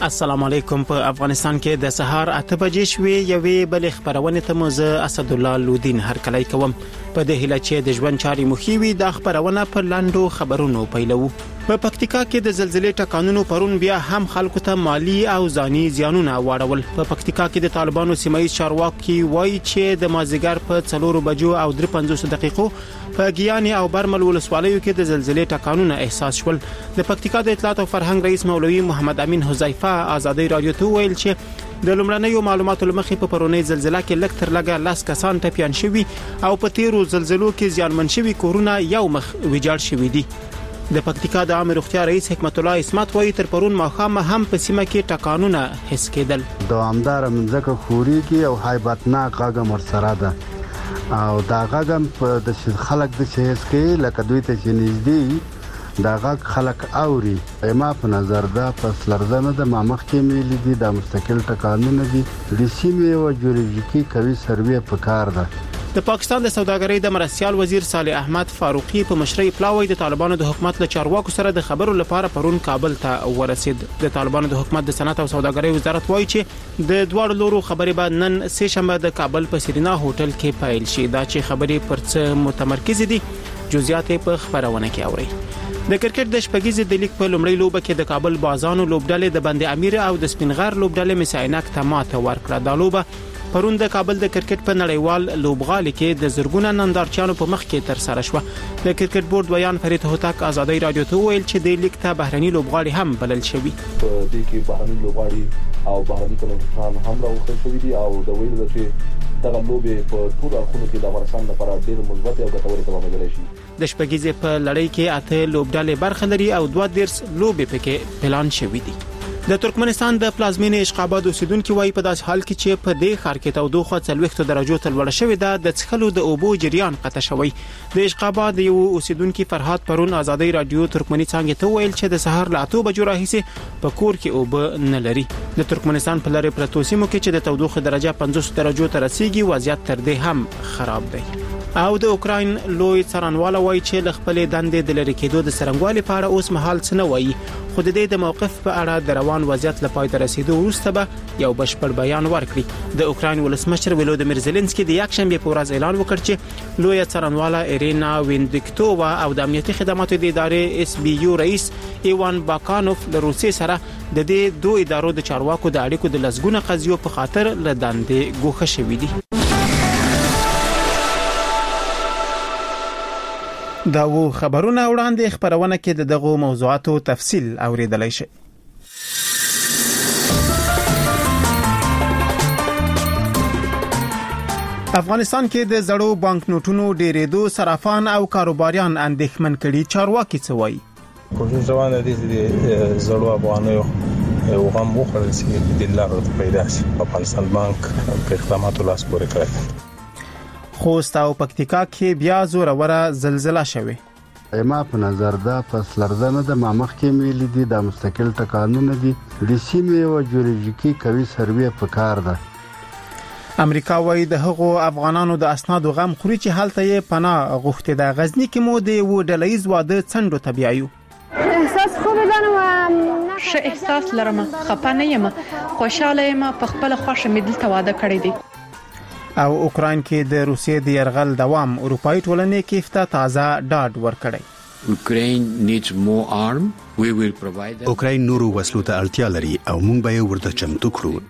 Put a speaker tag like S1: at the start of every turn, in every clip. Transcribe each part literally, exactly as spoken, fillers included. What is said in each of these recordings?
S1: السلام علیکم. په افغانستان کې د سهار اته بجې شوې یوې بل خبرونه ته موزه اسد الله لودین هر کله کوم په دې هله چې د ژوند چاري مخیوي د خبرونه پر لاندو خبرونو پیلو. په پکتیکا کې د زلزلې ټکانونو پرون بیا هم خلکو ته مالی او ځاني زیانونه واړول. په پکتیکا کې د طالبانو سیمایي چارواکي وایي چې د مازیګر په څلورو بجو او درې پنځوس دقیقو په ګیاني او برمل ولسوالیو کې د زلزلې ټکانونه احساس شول. د پکتیکا د اطلاعات او فرهنګ رئیس مولوي محمد امین حذیفه آزادۍ رادیو ته ویل چې د لومړنیو معلوماتو لمخې په پرونی زلزلہ کې لږ تر لږه لاس کسان ټپيان شوي او په تیرو زلزلو کې زیانمن شوي کورونه یو مخ ویجاړ شوي دي. د پکتیکا د عامه روغتیا رئیس حکمت الله اسمت وایي تر پرون ماخامه هم په سیمه کې ټکانونه حس کېدل.
S2: دوامدار منځکه خوري کې او هایبتناک غږ مرسره ده او دا غږ په د خلک د شهس کې لکه دوی ته چې نږدې دا غږ خلک اوري. ما په نظر دا پس لرزنه د مامخ کې ملي دي د مستقل ټکانونه دي د سیمې او جیولوژیکي کوي سروې په کار ده.
S1: د پاکستان د سوداګرۍ د مرستيال وزیر صالح احمد فاروقي په مشرۍ پلاوی د طالبانو د حکومت له چارواکو سره د خبرو لپاره پرون کابل ته ورسید. د طالبانو د حکومت د صنعت او سوداګرۍ وزارت وایي چې د دوه لورو خبرې بعد نن سه شنبه د کابل په سرینا هوټل کې پیل شي. دا چې خبرې پر څه متمرکز دي جزئیات په خبرونه کې اوري. د کرکټ د شپږیزې د لیګ په لومړۍ لوبه کې د کابل بازانو لوبډلې د بند امیر او د سپینغر لوبډلې مساینک ته ماته ورکړه. د لوبه پرون د کابل د کرکټ په نړیوال لوبغالي کې د زرګونه نندارچیانو په مخ کې تر سره شو. د کرکټ بورډ بیان فرید هوتک آزادۍ رادیو ته ویل چې د لیګ ته بهرني لوبغالي هم بلل شوی.
S3: په دې کې بهرني لوبغالي او بهرني کمیټان هم راوخل شوی دي او د ویلو چې دغه لوبې په ټول اړخونو کې د افغانستان لپاره ډېر مثبت او ګټورې تمامېدلی شي.
S1: د شپږیزې په لړۍ کې اته لوبډلې برخه لري او دوه دیرس لوبې پکې پلان شوی دي. د ترکمنستان د پلازمینې اشقاباد اوسیدونکو وايي په داس حال کې چې په دې ښار کې تودوخه څلوېښت درجو ته لوړه شوې ده. د څښلو د اوبو جریان قطع شوی. د اشقاباد یو اوسیدونکو فرهاد پرون آزادۍ رادیو ترکمني څنګه ته ویل چې د سحر له اته بجو راهیسې په کور کې اوبه نه لري. د ترکمنستان په لارې پرتو سیمو کې چې د تودوخه درجه پنځوس درجو ته رسیدي وضعیت تر دې هم خراب دی. او د اوکراین لوی څارنواله وایي چې ل خپل دندې د لری کېدو د سرنګوالي په اړه اوس مهال څه نه وایي. خو د دې د موقف په اړه د روان وضعیت لپاره تر رسیدو وروسته به یو بشپړ بیان ورکړي. د اوکراین ولسمشر ولودیمیر زيلنسکي د یک شنبه په ورځ اعلان وکړ چې لوی څارنواله ایرینا وینډیکټووا او د امنیتي خدماتو د ادارې اس بي یو رئیس ایوان باکانوف له روسي سره د دې دوه ادارو د چارواکو د اړیکو د لسګونه قضیو په خاطر له دندې ګوښه شوې دي. دا و خبرونه وړاندې خبرونه کې د دغه موضوعاتو تفصیل اوریدلای شئ. افغانستان کې د زړو بانک نوټونو ډېرېدو صرافان او کاروباریان اندېښمن کړي. چارواکي څه وایي؟
S4: کوشش روانه دي چې زړو افغانیو وغم وخړل شي د لارو پیدا شي. افغانستان بانک په اقداماتو لاس پورې کړی. خوست او پکتیکا کې بیا زوروره زلزلہ شوه.
S2: ما په نظر دا پس لرزنه د مامخ کې ملي دي د مستقل ټکانونه دي د سیمې او جیولوژیکي کوي سروې په کار ده.
S1: امریکا وايي د هغو افغانانو د اسنادو غم خوري چې حالت یې پناه غوښتي. د غزنی کې مو د و ډلېز واده څنډو طبيعي
S5: احساس خو لرم
S6: ښه احساس لرم خپه نه یم خوشاله یم په خپل خوښه مې دلته واده کړی دی.
S1: او اوکراین کې د روسیې د يرغل دوام اروپאי ټولنې کې افتا تازه ډاډ ورکړی.
S7: Ukraine needs more arm. We will provide them.
S8: اوکراین نورو وسلو ته اړتیا لري او موږ به یې ورته چمتو کړو.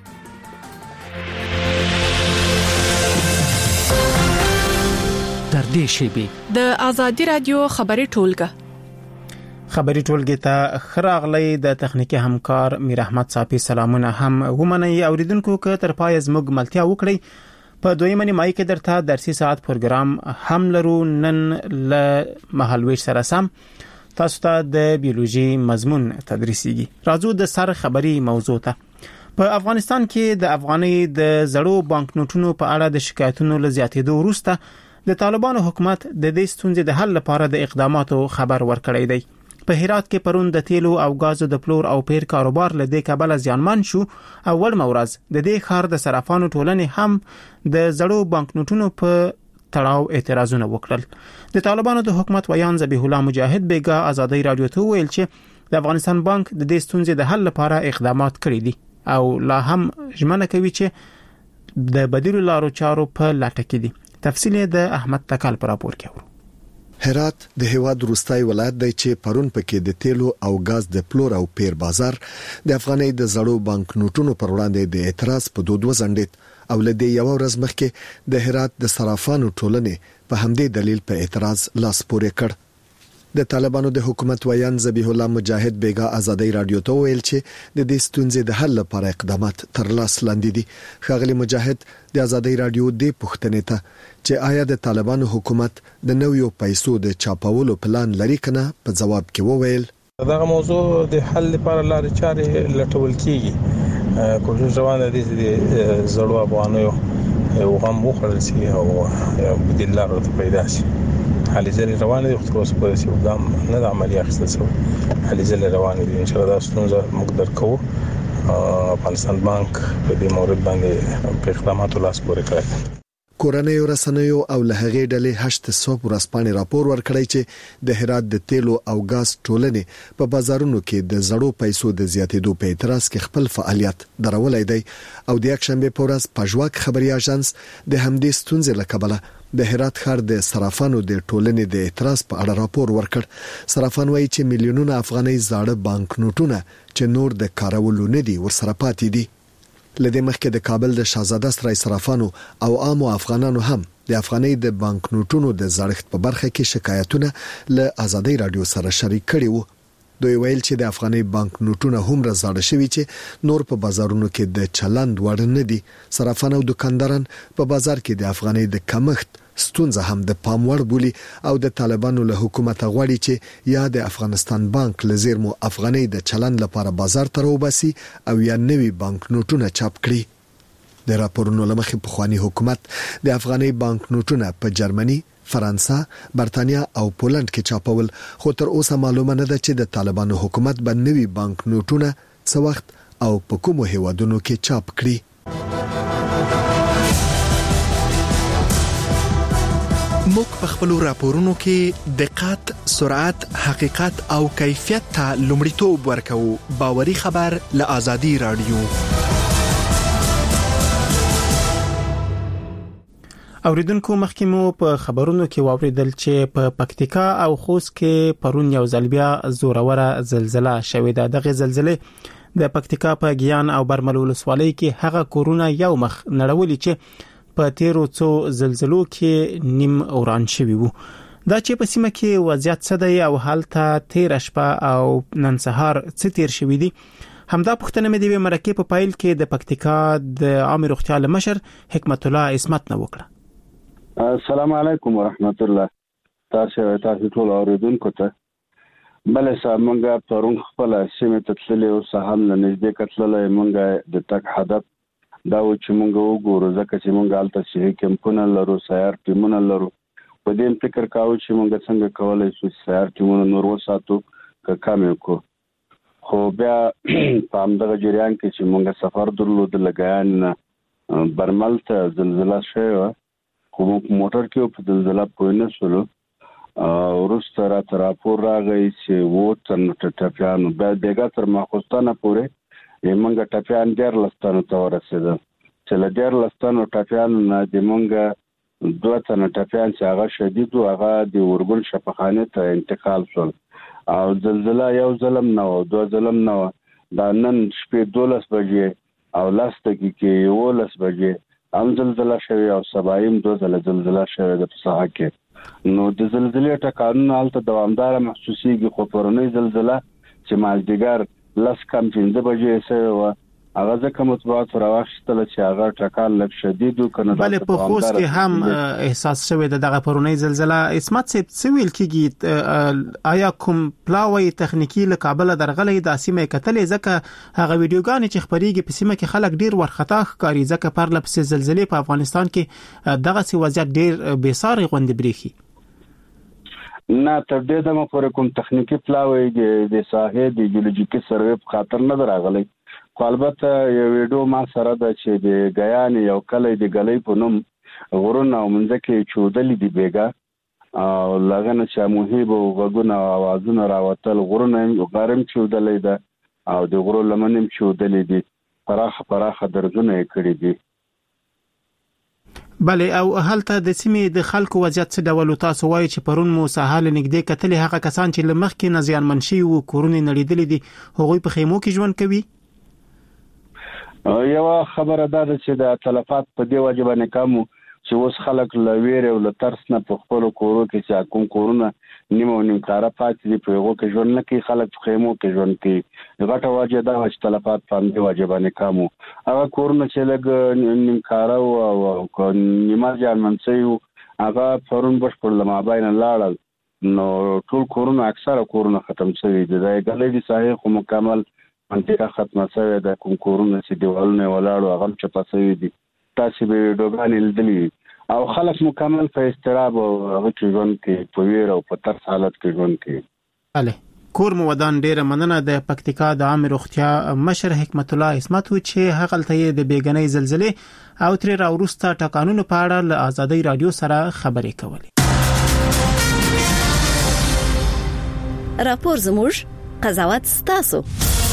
S9: تر دې شی
S6: د آزادی رادیو خبري ټولګه
S1: خبري ټولګه ته خراغلی د تخنیکی همکار میر احمد صافي سلامونه هم ومني اوریدونکو که تر پای زموږ ملتیا وکړي. په دویمه نیمه کې درته درسي ساعت پروګرام هم لرو. نن له مهالويش سره سم تاسو ته د بیولوژي مضمون تدریسيږي. راځو د سر خبري موضوع ته. په افغانستان کې د افغاني د زړو بانک نوټونو په اړه د شکایتونو له زیاتېدو وروسته د طالبانو حکومت د دې ستونزې د حل لپاره د اقداماتو خبر ورکړی دی. په هرات کې پرون د تیلو او غازو د پلور او پیر کاروبار له دې کبله زیانمن شو. اول مورز د دې ښار د صرافانو ټولنې هم د زړو بانک نوټونو په تړاو اعتراضونه وکړل. د طالبانو د حکومت ویان ذبیح الله مجاهد بیګا ازادي رادیو ته ویل چې د افغانستان بانک د دې ستونزې د حل لپاره اقدامات کړي دي او لا هم ژمنه کوي چې د بدیل لارو چارو په لټه کې دي. تفصیل د احمد تکال پر راپور کې ورو.
S10: هرات د هیواد روستای ولایت دی چې پرون پکې د تیلو او غاز د پلور او پیر بازار د افغاني د زړو بانک نوټونو پر وړاندې د اعتراض په دود وزندید او لدې یو ورځ مخکې د هرات د صرافانو ټولنې په همدې دلیل په اعتراض لاس پورې کړ. د طالبانو د حکومت ویان ذبیح الله مجاهد بیګا ازادي رادیو ته ویل چې د دې ستونزې د حل لپاره اقدامات تر لاس لاندې دي. ښاغلي مجاهد د ازادي رادیو د پښتنې ته چې آیا د طالبانو حکومت د نویو پیسو د چاپولو پلان لري کنه په جواب کې وویل
S4: دغه موضوع د حل لپاره لارې چارې لټول کیږي. کوشش روانه دي چې زړو افغانیو وغم وخړل شي او بدیل لار ته پیدا شي. حالې ځلې روانه دي خو اوس په یو ګام نه د عملی اخیستل شوی. حالې ځلې روانه دي ان شاء الله دا ستونزه موږ درکو. افغانستان بانک په دې مورد باندې په اقداماتو لاس پورې کړی.
S10: کورنۍ رسنیو او له هغې ډلې هشت صوب ورسپانې راپور ورکړی چې د هرات د تیلو او غاز ټولنې په بازارونو کې د زړو پیسو د زیاتېدو په اعتراض کې خپل فعالیت درولای دی او د یک شنبه په ورځ پژواک خبري اژانس د همدې ستونزې له کبله د هرات ښار د صرافانو د ټولنې د اعتراض په اړه راپور ورکړ. صرافان وایي چې میلیونونه افغاني زاړه بانک نوټونه چې نور د کارولو نه دي ورسره پاتې دي. لدې مخکې د کابل د شاهزاده سرای صرافانو او عامو افغانانو هم د افغاني د بانک نوټونو د زړښت په برخه کې شکایتونه له ازادي رادیو سره شریک کړي وو. دوی ویل چې د افغاني بانک نوټونه هم راځړ شوي چې نور په بازارونو کې د چلند وړ نه دي. صرافان او دکانداران په بازار کې د افغاني د کمښت ستونزه هم د پام وړ بولي او د طالبانو له حکومت غواړي چې یا د افغانستان بانک لزیرمو افغاني د چلند لپاره بازار ته راوباسي او یا نوي بانک نوټونه چاپ کړي. د راپورونو لمخې پخوانی حکومت د افغاني بانک نوټونه په جرمني، فرانسه، برتانیا او پولند کې چاپول خو تر اوسه معلومه نه ده چې د طالبانو حکومت به نوي بانک نوټونه څه وخت او په کومو هیوادونو کې چاپ کړي.
S11: موږ په خپل راپورونو کې دقت، سرعت، حقیقت او کیفیت ته لومړیتوب ورکوو. باوري خبر له ازادي رادیو.
S1: اوریدونکو مخکې مو په خبرونو کې واوریدل چې په پکتیکا او خوست کې پرون یو ځل بیا زوروره زلزلہ شوې ده. دغه زلزلې د پکتیکا په ګیان او برمل ولسوالۍ کې هغه کورونه یو مخ نړولې چې په تیرو څو زلزلو کې نیم اوران شوی وو. دا چې په سیمه کې وضعیت څه دی او حالت تیر شپه او نن سهار څه تیر شوی دی، همدا پوښتنه مې د مرکه په پایل کې د پکتیکا د عام روغتیا مشر حکمت الله اسمت نه وکړه.
S12: السلام علیکم ورحمت الله. تاسو تاسو ټول اوریدونکو ته بل سمونګه پرون خپل سیمه ته تللی او سهام نه نږدې کتللې مونږه د تک هدف دا و چې مونږ وګورو ځکه چې مونږ الته چې کمپونه لرو، سیار ټیمونه لرو. په دې فکر کاوه چې مونږ څنګه کولای شو سیار ټیمونه نور وساتو که کم کو. خو بیا په همدغه جریان کې چې مونږ سفر درلود لګیان برمل ته زلزلہ شوه، خو موږ موټر کې په زلزلہ پوه نه شولو. وروسته راته راپور راغی چې و تن ټپیانو بیا بیګا تر ماخوستانه پورې یمنګ ټپیان ډیر لستانو ته ورسېدل چې له ډیر لستانو ټپیانو نه د مونږ دوه تنه ټپیان چې هغه شدید او هغه د ورګل شفاخانه ته انتقال شول. او زلزلہ یو ظلم نه و، دوه ظلم نه و. دا نن شپې دولس بجې او لس دقیقې یولس بجې هم زلزلہ شوی او سبایم دوه ځله زلزلہ شوی د ساحه کې. نو د زلزلې ټکانونه هلته دوامداره محسوسیږي، خو پرونی زلزلہ چې مازدیګر لس کم پنځه بجې سوی و هغه ځکه مطبوعات راوښتل چې هغه ټکان لږ شدید و کنه.
S1: بلې په خوست کې هم احساس شوی د دغه پرونی زلزلہ. اسمت صاحب څه ویل کېږي؟ آیا کوم پلاوی تخنیکی له کابل درغلې د سیمه کتلې؟ ځکه هغه ویډیوګانې چې خبريږي په سیمه کې خلک ډیر ورخطا ښکاري ځکه پر لپس زلزلې په افغانستان کې دغه سی وضعیت ډیر بېساري غوندې بریخي.
S12: نه تر دې دمه پورې کوم تخنیکی پلاوی د ساحې د جیولوژیکي سروې په خاطر نه راغلی. خو البته یو ویډیو ما سره د چې د غیان یو کلی د غلې په نوم غرونه او منځکه چودلې دی بیګا او لغنه چې موهیب او غوونه او आवाजونه راوتل غرونه غرم چودلې ده او د غرو لمنم چودلې دي پراخه پراخه درځونه کړې دي.
S1: بله او هلته د سیمې د خلکو وضعیت څه ډول تاسو وایي چې پرون مو ساحل نږدې کتلې هغه کسان چې لمخ کې نزيان منشي او کورونه نړیدلې دي هغوی په خیمو کې ژوند کوي؟
S12: یو خبره ده چې د تلفات په دی واجبانه کوم چې اوس خلک لویر او لترس نه په خپل کورو کې چې کوم کورونه نیمه نیم کارا پاتې دي په یو کې ژوند نه کوي خلک په خیمو کې ژوند کوي غټه واجب ده چې تلفات په دی واجبانه کوم هغه کورونه چې لګ نیم کارا او نیمه ځان منځي هغه پرون بشپړ لمه باین لاړل نو ټول کورونه اکثره کورونه ختم شوي دي دا غلې دي صحیح خو مکمل منطقه ختمه شوی د کوم کورونه چې دیوالونه ولاړو هغه چې پاسوي دي تاسو به ډوګان لیدلی او خلک مکمل په استراب او هغه کې ژوند کې په ویر او په تر حالت کې ژوند کې.
S1: bale کور مو ودان ډیره مننه د پکتیکا د عام روغتیا مشر حکمت الله اسمت چې هغه ته د بیګنۍ زلزلې او تر راورسته ټکانونو په اړه له آزادۍ رادیو سره خبرې کولې.
S13: راپور زموږ قضاوت ستاسو.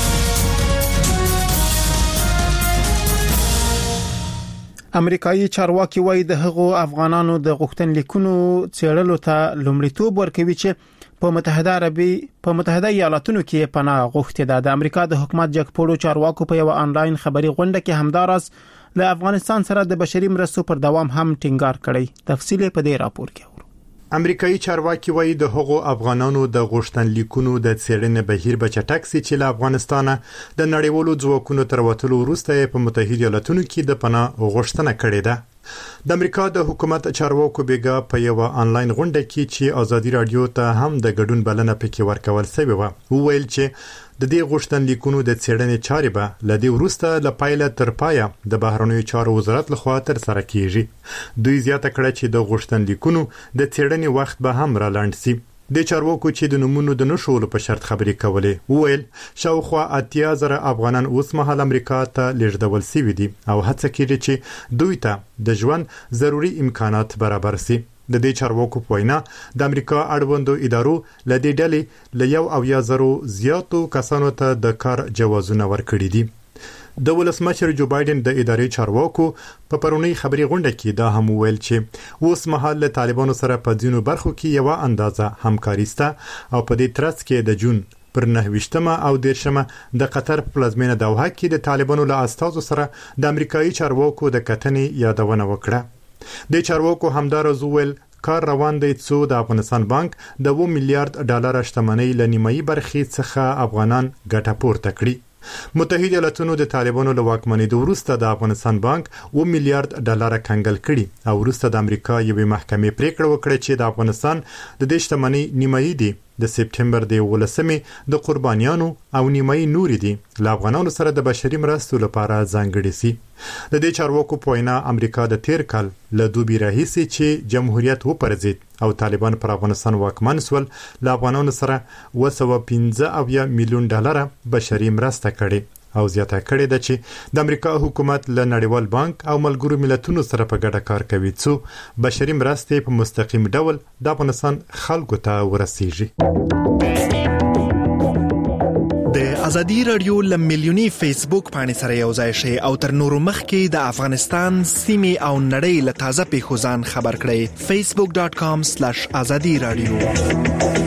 S1: امریکایي چارواکي وایي د هغو افغانانو د غوښتنلیکونو څېړلو ته لومړیتوب ورکوي چې په متحده عربي په متحده ایالاتونو کې پناه غوښتي ده. د امریکا د حکومت جګپوړو چارواکو په یو آنلاین خبري غونډه کې همداراز له افغانستان سره د بشري مرستو پر دوام هم ټینګار کړی. تفصیل په دې راپور کې
S14: امریکایي چارواکي وایي د هغو افغانانو د غوښتنلیکونو د څېړنې بهیر به چټک سي چې له افغانستانه د نړیوالو ځواکونو تر وتلو وروسته په متحده ایالاتونو کې د پناه غوښتنه کړې ده. د امریکا د حکومت چارواکو بیګا په یو آنلاین غونډه کې چې آزادي رادیو ته هم د ګډون بلنه پکې ورکول شوی و وویل چې د دې غوښتنلیکونو د څېړنې چارې به له دې وروسته له پایله تر پایه د بهرنیو چارو وزارت لخوا تر سره کیږي. دوی زیاته کړه چې د غوښتنلیکونو د څېړنې وخت به هم را لاند شي. د چارواکو چې د نمونو د نشولو په شرط خبرې کولې وویل شاوخوا اتیا زره افغانان اوس مهال امریکا ته لیږدول شوي دي او هڅه کوي چې دوی ته د ژوند ضروري امکانات برابر شي. د دې چارواکو په وینا د امریکا اړوندو ادارو له دې ډلې له یو او یا زرو زیاتو کسانو ته د کار جوازونه ورکړي دي. د ولسمشر جو بایدن د ادارې چارواکو په پرونی خبري غونډه کې دا هم ویل چې اوس مهال له طالبانو سره په ځینو برخو کې یو اندازه همکاري سته او په دې ترڅ کې د جون پر نهویشتمه او دیرشمه د قطر پلازمینه دوحه کې د طالبانو له استازو سره د امریکایي چارواکو د کتنې یادونه وکړه. د چارواکو همدارز ویل کار روان دی څو د افغانستان بانک د اوه میلیارډ ډالر شتمنۍ له نیمایي برخې څخه افغانان ګټه پورته کړي. متحده ایالاتونو د طالبانو له واکمنۍ وروسته د افغانستان بانک اوه میلیارډ ډالر کنګل کړي او وروسته د امریکا یوې محکمې پریکړه وکړه چې د افغانستان د دې شتمنۍ نیمایي دي د سپټمبر د ولسمې د قربانیانو او نیمایي نوري دي له افغانانو سره د بشري مرستو لپاره ځانګړي سي. د دې چارواکو په وینا امریکا د تیر کال له دوبي راهیسي چې جمهوریت وپرځید او طالبان پر افغانستان واکمن سول له افغانانو سره اوه سوه پنځه میلیون ډالر بشري مرسته کړې او زیاته کړې ده چې د امریکا حکومت له نړیوال بانک او ملګرو ملتونو سره په ګډه کار کوي څو بشري مرستې په مستقیم ډول د افغانستان خلکو ته ورسیږي.
S11: د ازادي رادیو ل ملیونی فیسبوک باندې سره یو ځای شي او تر نورو مخکې د افغانستان سیمې او نړۍ له تازه پیښو ځان خبر کړئ. facebook dot com slash azadi radio.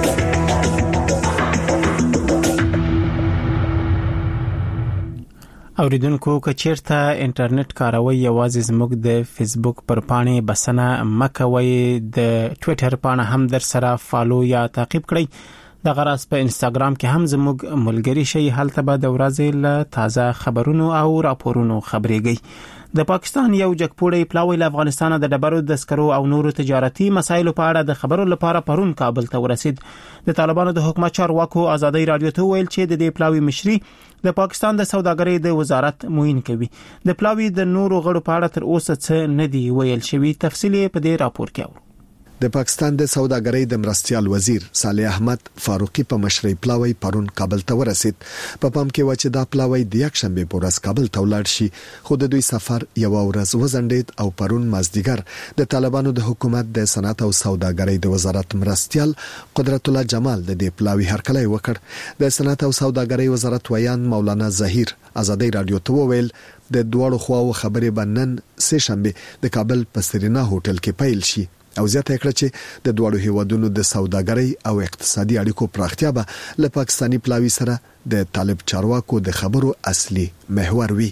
S1: اوریدونکو که چیرته انټرنیټ کاروي یوازې زموږ د فیسبوک پر پاڼې بسنه مکوي د ټوئیټر پاڼه هم در سره فالو یا تعقیب کړئ. د غراس په انستګرام کې هم زموږ ملګری شي هلته به د ورځې له تازه خبرونو او راپورونو خبرېږي. د پاکستان یو جګپوړی پلاوی له افغانستان د ډبرو د سکرو او نورو تجارتي مسایلو په اړه د خبرو لپاره پرون کابل ته ورسید. د طالبانو د حکومت چارواکو آزادۍ رادیو ته ویل چې د دې پلاوی مشري د پاکستان د سوداګرۍ د وزارت معین کوي. د پلاوی د نورو غړو په اړه تر اوسه څه نه دی ویل شوی. تفصیل په دې راپور کې
S10: د پاکستان د سوداګرۍ د مرستيال وزیر صالح احمد فاروقي په مشرۍ پلاوی پرون کابل ته ورسید. په پام کې و چې دا پلاوی د یک شنبه په ورځ کابل ته ولاړ شي، خو د دوی سفر یو ورځ وزندید او پرون مازدیګر د طالبانو د حکومت د صنعت او سوداګرۍ د وزارت مرستيال قدرت الله جمال د دې پلاوی هرکلی وکړ. د صنعت او سوداګرۍ وزارت ویان مولانا زهیر ازادي رادیو ته وویل د دوړو خواو خبرې بنن سه شنبه د کابل په سرینا هوټل کې پیل شي او زیاته کړه چې د دوړو هیوادونو د سوداګرۍ او اقتصادي اړیکو پراختیا به له پاکستانی پلاوی سره د طالب چارواکو د خبرو اصلي محور وي.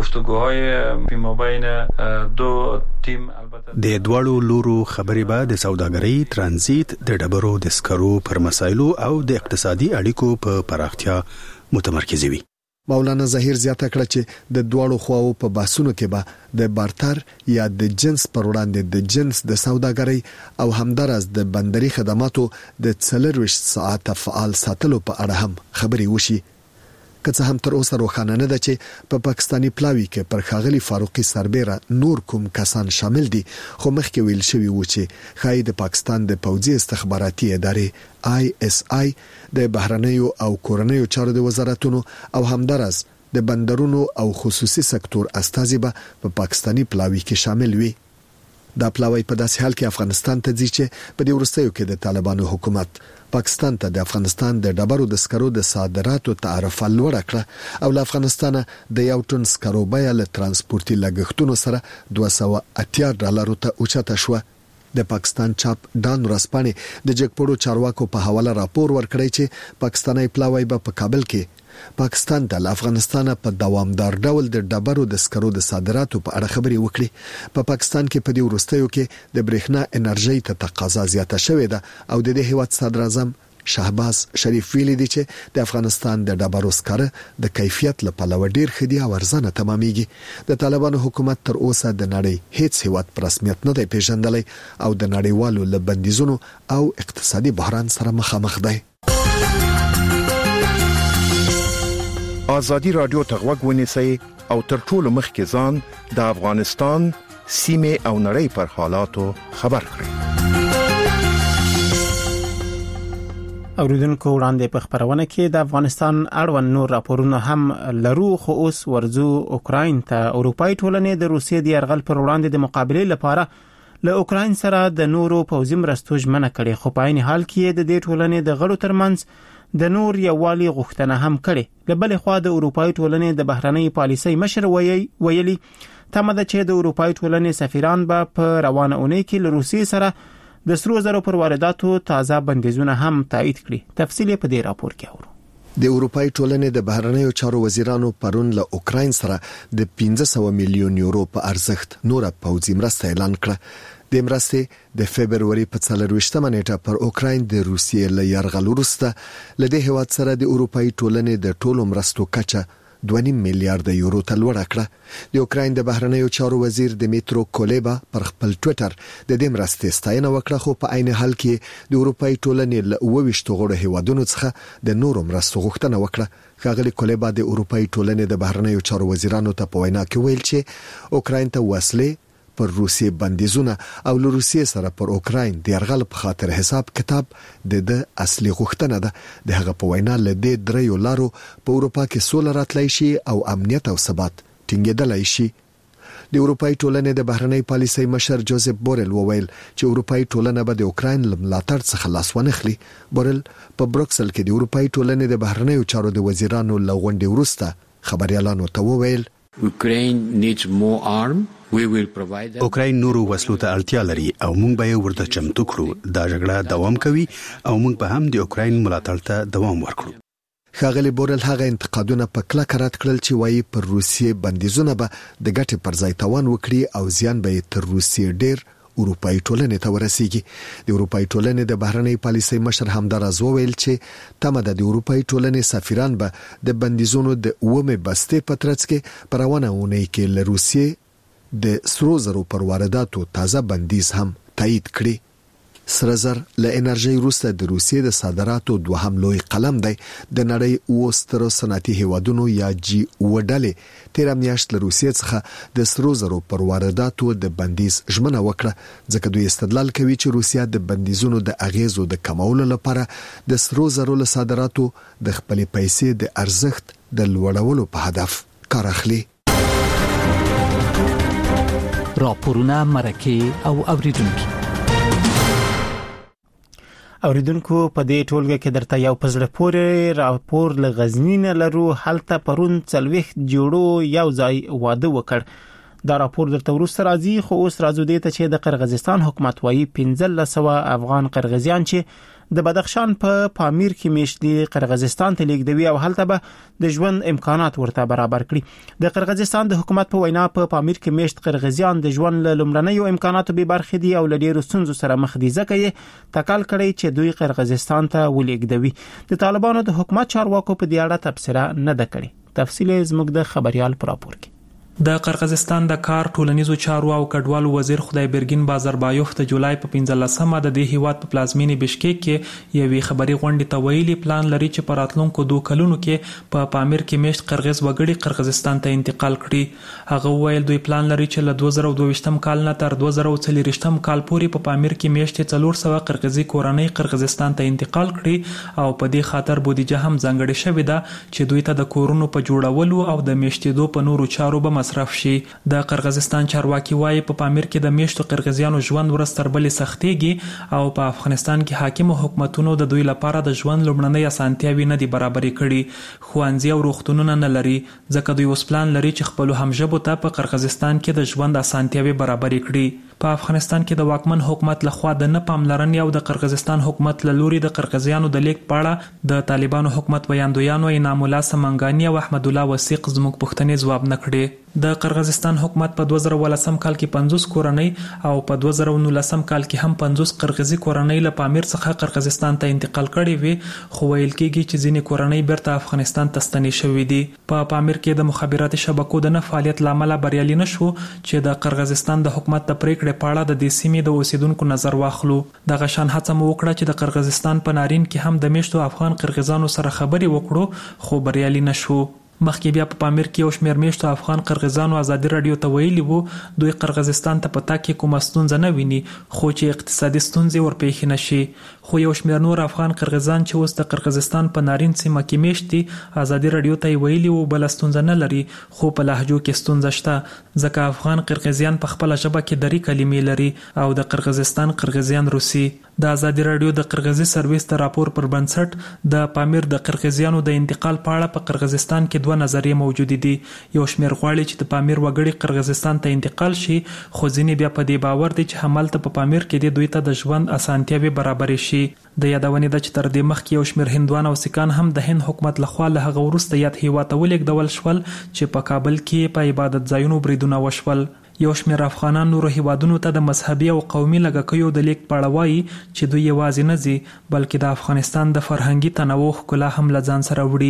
S15: گفتگوهای پیمابین دو تیم البته
S8: د دوړو لورو خبرې به د سوداګرۍ، ترانزیت، د ډبرو د سکرو پر مسایلو او د اقتصادي اړیکو په پراختیا متمرکز وي.
S10: مولانا زهیر زیاته کړه چې د دوړو خواو په باسونو کې به د بارتر یا د جنس پر وړاندې د جنس د سوداګرۍ او همدارس د بندري خدماتو د څلرويشت ساعت فعال ساتلو په اړه هم خبري وشي. که څه هم تر اوسه روښانه نه ده چې په پاکستانی پلاوی کې پر خاغلی فاروقي سربېره نور کوم کسان شامل دي، خو مخکې ویل شوی و چې خای د پاکستان د پوځي استخباراتي ادارې آی اس آی د بهرنیو او کورنیو چارو د وزارتونو او همدارس د بندرونو او خصوصي سکتور استازي به په پاکستانی پلاوی کې شامل وي. دا پلاوی په داسې حال کې افغانستان ته ځي چې په دې وروستیو کې د طالبانو حکومت پاکستان ته د افغانستان د ډبرو د سکرو د صادراتو تعرفه لوړه کړه او له افغانستان د یو ټن سکرو بیه له ترانسپورتي لګښتونو سره دوه سوه اتیا ډالرو ته اوچته شوه. د پاکستان چاپ ډان ورسپانې د جګپړو چارواکو په حواله راپور ورکړی چې پاکستاني پلاوی به په کابل کې پاکستان ته افغانستان په دوامدار ډول د ډبرو د سکرو د صادراتو په اړه خبري وکړي. په پاکستان کې په دې وروستیو کې د برېښنا انرژي ته تقاضا زیاته شوې ده او د دې هیواد صدر اعظم شهباز شریف ویلي دی چې د افغانستان د ډبرو سکره د کیفیت له پلوه ډیر خدي او ارزانه تمامېږي. د طالبانو حکومت تر اوسه د نړۍ هیڅ هیواد پر رسمیت نه دی پیژندلی او د نړیوالو له بندیزونو او اقتصادي بحران سره مخامخ دی.
S16: ازادي رادیو ته غوږ ونیسئ او تر ټولو مخکې ځان د افغانستان سیمه او نړۍ پر حالاتو خبر کړئ.
S1: اوریدونکو وړاندې په خبرونه کې د افغانستان اړوند نور راپورونه هم لرو، خو اوس ورزو اوکراین ته. اروپאי ټولنې د روسیې د یرغل پر وړاندې د مقابله لپاره له اوکراین سره د نورو پوځي مرستو ژمنه کړې، خو په عین حال کې د دې ټولنې د غړو ترمنځ د نور یووالي غوښتنه هم کړې. له بلې خوا د اروپאי ټولنې د بهرنۍ پالیسۍ مشر ویلي تمه ده چې د اروپאי ټولنې سفیران به په روانه اونۍ کې له روسیې سره د سرو زرو پر وارداتو تازه بندیزونه هم تایید کړي. تفصیل په دې راپور کې اورو.
S10: د اروپאי ټولنې د بهرنیو چارو وزیرانو پرون له اوکراین سره د پنځه سوه میلیون یورو په ارزښت نور پوځي مرسته اعلان کړه. د مرستې د فبرवरी په څلرويشتمه نیټه پر اوکراین د روسیې له یرغل وروسته له دې هیواد سره د اروپאי ټولنې د ټولو مرستو کچه دوه نیم میلیارډ یورو ته لوړه کړه. د اوکراین د بهرنیو چارو وزیر دمیترو کوليبا پر خپل ټوئیټر د دې مرستې ستاینه وکړه، خو په عین حال کې د اروپאי ټولنې له اوه ویشت غړو هیوادونو څخه د نورو مرستو غوښتنه وکړه. ښاغلي کوليبا د اروپאי ټولنې د بهرنیو چارو وزیرانو ته په وینا کې ویل چې اوکراین ته وسلې پر روسیې بندیزونه او له روسیې سره پر اوکراین د یرغل په خاطر حساب کتاب د د اصلي غوښتنه ده. د هغه په وینا له دې دریو لارو په اروپا کې سوله راتلای شي او امنیت او ثبات ټینګېدلای شي. د اروپאי ټولنې د بهرنۍ پالیسۍ مشر جوزف بورل وویل چې اروپאי ټولنه به د اوکراین ملاتړ څخه لاس ونه خلي. بورل په بروکسل کې د اروپאי ټولنې د بهرنیو چارو د وزیرانو له غونډې وروسته خبريالانو ته وویل
S7: Ukraine needs more arm. We will provide them.
S8: اوکراین نورو وسلو ته اړتیا لري او موږ به یې ورته چمتو کړو. دا جګړه دوام کوي او موږ به هم د اوکراین ملاتړ ته دوام ورکړو.
S10: ښاغلي بورل هغه انتقادونه په کلکه رد کړل چې وایي پر روسیې بندیزونه به د ګټې پر ځای تاوان وکړي او زیان به یې تر روسیې ډیر اروپאי ټولنې ته ورسیږي. د اروپאי ټولنې د بهرنۍ پالیسۍ مشر همدارز وویل چې تمه ده د اروپאי ټولنې سفیران به د بندیزونو د اومه بستې په ترڅ کې پر روانه اونۍ کې له روسیې د سرو زرو پر وارداتو تازه بندیز هم تایید کړي. سره زر له انرژي وروسته د روسیې د صادراتو دوهم لوی قلم دی. د نړۍ اوه ستر صنعتي هیوادونو یا جی وډلې تیر میاشت له روسیې څخه د سرو زرو پر وارداتو د بندیز ژمنه وکړه، ځکه دوی استدلال کوي چې روسیه د بندیزونو د اغیزو د کمولو لپاره د سرو زرو له صادراتو د خپلې پیسې د ارزښت د لوړولو په هدف کار اخلي.
S9: راپورونه مرکه او اوریدونکو
S1: اوریدونکو په دې ټولګه کې درته یو پزړه پورې راپور له غزنی نه لرو. هلته پرون څلويخ جوړو یو ځای واده وکړ. دا راپور درته ورسره راځي، خو اوس راځو دې ته چې د قرغیزستان حکومت وايي پنځه سوه افغان قرغیزیان چې د بدخشان په پامیر کې میشتي قرغیزستان ته لیږدوي او هلته به د ژوند امکانات ورته برابر کړي. د قرغیزستان د حکومت په وینا په پامیر کې میشت قرغیزیان د ژوند له لومړنیو امکاناتو به برخې دي او له ډیرو ستونزو سره مخ دي، ځکه یې تکل کړی چې دوی قرغیزستان ته ولېږدوي. د طالبانو د حکومت چارواکو په دې اړه تبصره نه ده کړې. تفصیل زموږ د خبريال پر راپور کې.
S17: د قرغیزستان د کار ټولنیزو چارو او کډوالو وزیر خدایبرګین بازربایوف د جولای په پنځلسمه د دې هیواد په پلازمینې بشکیک کې یوې خبري غونډې ته ویلي پلان لري چې په راتلونکو دوه کلونو کې په پامیر کې میشت قرغیز وګړي قرغیزستان ته انتقال کړي. هغه ویل دوی پلان لري چې له دوه زره دوه ویشتم کال نه تر دوه زره څلوېښتم کال پورې په پامیر کې میشت څلور سوه قرغیزي کورنۍ قرغیزستان ته انتقال کړي او په دې خاطر بودیجه هم ځانګړې شوې ده چې دوی ته د کورونو په جوړولو او د میشتېدو په نورو چارو به مصرف شي. د قرغیزستان چارواکي وايي په پامیر کې د میشتو قرغیزیانو ژوند ورستر بلې سختيږي او په افغانستان کې حاکم حکومتونو د دوی لپاره د ژوند لومړنۍ اسانتیاوي نه دي برابرې کړي. خوانځي او روغتونونه نه لري، ځکه دوی اوس پلان لري چې خپل همژبو ته په قرغیزستان کې د ژوند اسانتیاوي برابرې کړي. په افغانستان کې د واکمن حکومت لخوا د نه پاملرنې او د قرغیزستان حکومت له لوري د قرغیزیانو د لیک پاړه د طالبانو حکومت ویاندویانو انعام الله سمنګانی او احمد الله وثیق زموږ پوښتنې ځواب نه کړي. د قرغیزستان حکومت په دوه زره ولسم کال کې پنځوس کورنۍ او په دوه زره نولسم کال کې هم پنځوس قرغیزي کورنۍ له پامیر څخه قرغیزستان ته انتقال کړي وي، خو ویل کېږي چې ځینې کورنۍ بیرته افغانستان ته ستنې شوې دي. په پامیر کې د مخابراتي شبکو د نه فعالیت لامل بریالي نشو چې د قرغیزستان د حکومت د پریکړې په اړه د دې سیمې د اوسیدونکو نظر واخلو. دغه شان هڅه مو وکړه چې د قرغیزستان په نارین کې هم د میشتو افغان قرغیزانو سره خبرې وکړو، خو بریالي نشو. مخکې بیا په پامیر کې یو شمېر میشتو افغان قرغیزانو ازادي رادیو ته ویلي وو دوی قرغیزستان ته په تګ کې کومه ستونزه نه ویني، خو چې اقتصادي ستونزې ورپېښې نشي. خو یو شمېر نور افغان قرغیزان چې اوس د قرغیزستان په نارین سیمه کې میشت دي ازادي رادیو ته ویلي وو بل ستونزه نه لري، خو په لهجو کې ستونزه شته، ځکه افغان قرغیزیان په خپل ژبه کې درې کلمې لري او د قرغیزستان قرغیزیان روسي. د ازادي رادیو د قرغیزي سرویس د راپور پر بنسټ د پامیر د قرغیزیانو د انتقال په اړه په قرغیزستان کې دوه نظریې موجود دي. یو شمېر غواړي چې د پامیر وګړي قرغیزستان ته انتقال شي، خو ځینې بیا په دې باور دي چې همالته په پامیر کې د دوی ته د ژوند اسانتیاوي برابرې شي. د یادونې ده چې تر دې مخکې یو شمېر هندوان او سیکان هم د هند حکومت لخوا له هغه وروسته یاد هیواد ته ولېږدول شول چې په کابل کې په عبادت ځایونو بریدونه وشول. یو شمېر افغانان نورو هیوادونو ته د مذهبي او قومي لږکیو د لیک په اړه وایي چې دوی یوازې نه ځي بلکې د افغانستان د فرهنګي تنوع ښکلا هم له ځان سره وړي.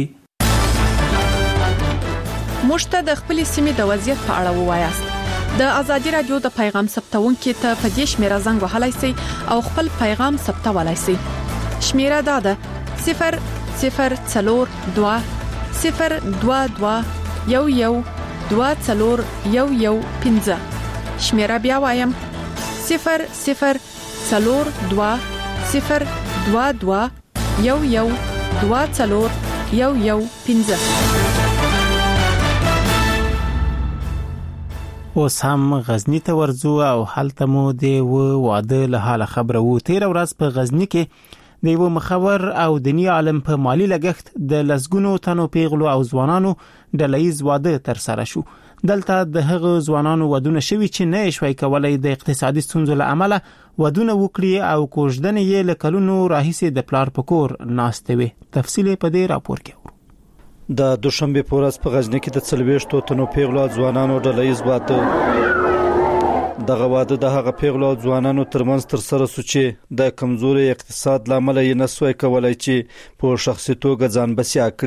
S6: موږ ته د خپلې سیمې د وضعیت په اړه ووایاست. د ازادي رادیو د پیغام ثبتونکو ته په دې شمیره زنګ وهلای شئ او خپل پیغام ثبتولای شئ. شمیره دا ده صفر صفر څلور دوه صفر دوه دوه یو یو دوه څلور یو یو پنځه. شمیره بیا وایم صفر صفر څلور دوه صفر دوه دوه یو یو دوه څلور یو یو پنځه.
S1: اوس هم غزنی ته ورځو او هلته مو د واده له حاله خبره وو. تیر ورځ په غزنی کې د یو مخور او دینی عالم په مالی لګښت د لسګونو تنو پیغلو او ځوانانو ډله‌ییز واده تر سره شو. دلته د هغو ځوانانو ودونه شوي چې نه شوي کولای د اقتصادي ستونزو له امله ودونه وکړي او کوژدنې یې له کلونو راهیسې د پلار په کور ناستې وي. تفصیل په دې راپور کې ورو.
S18: د دوشنبه په ورځ په غزنی کې د څلوېښتو تنو پیغلو ځوانانو ډله‌ییز واده دغه واده د هغه پیغلو ځوانانو ترمنځ تر سره سو چې د کمزوري اقتصاد لامل یې نسوي کولای چې په شخصي توګه ځان بسیا کړي.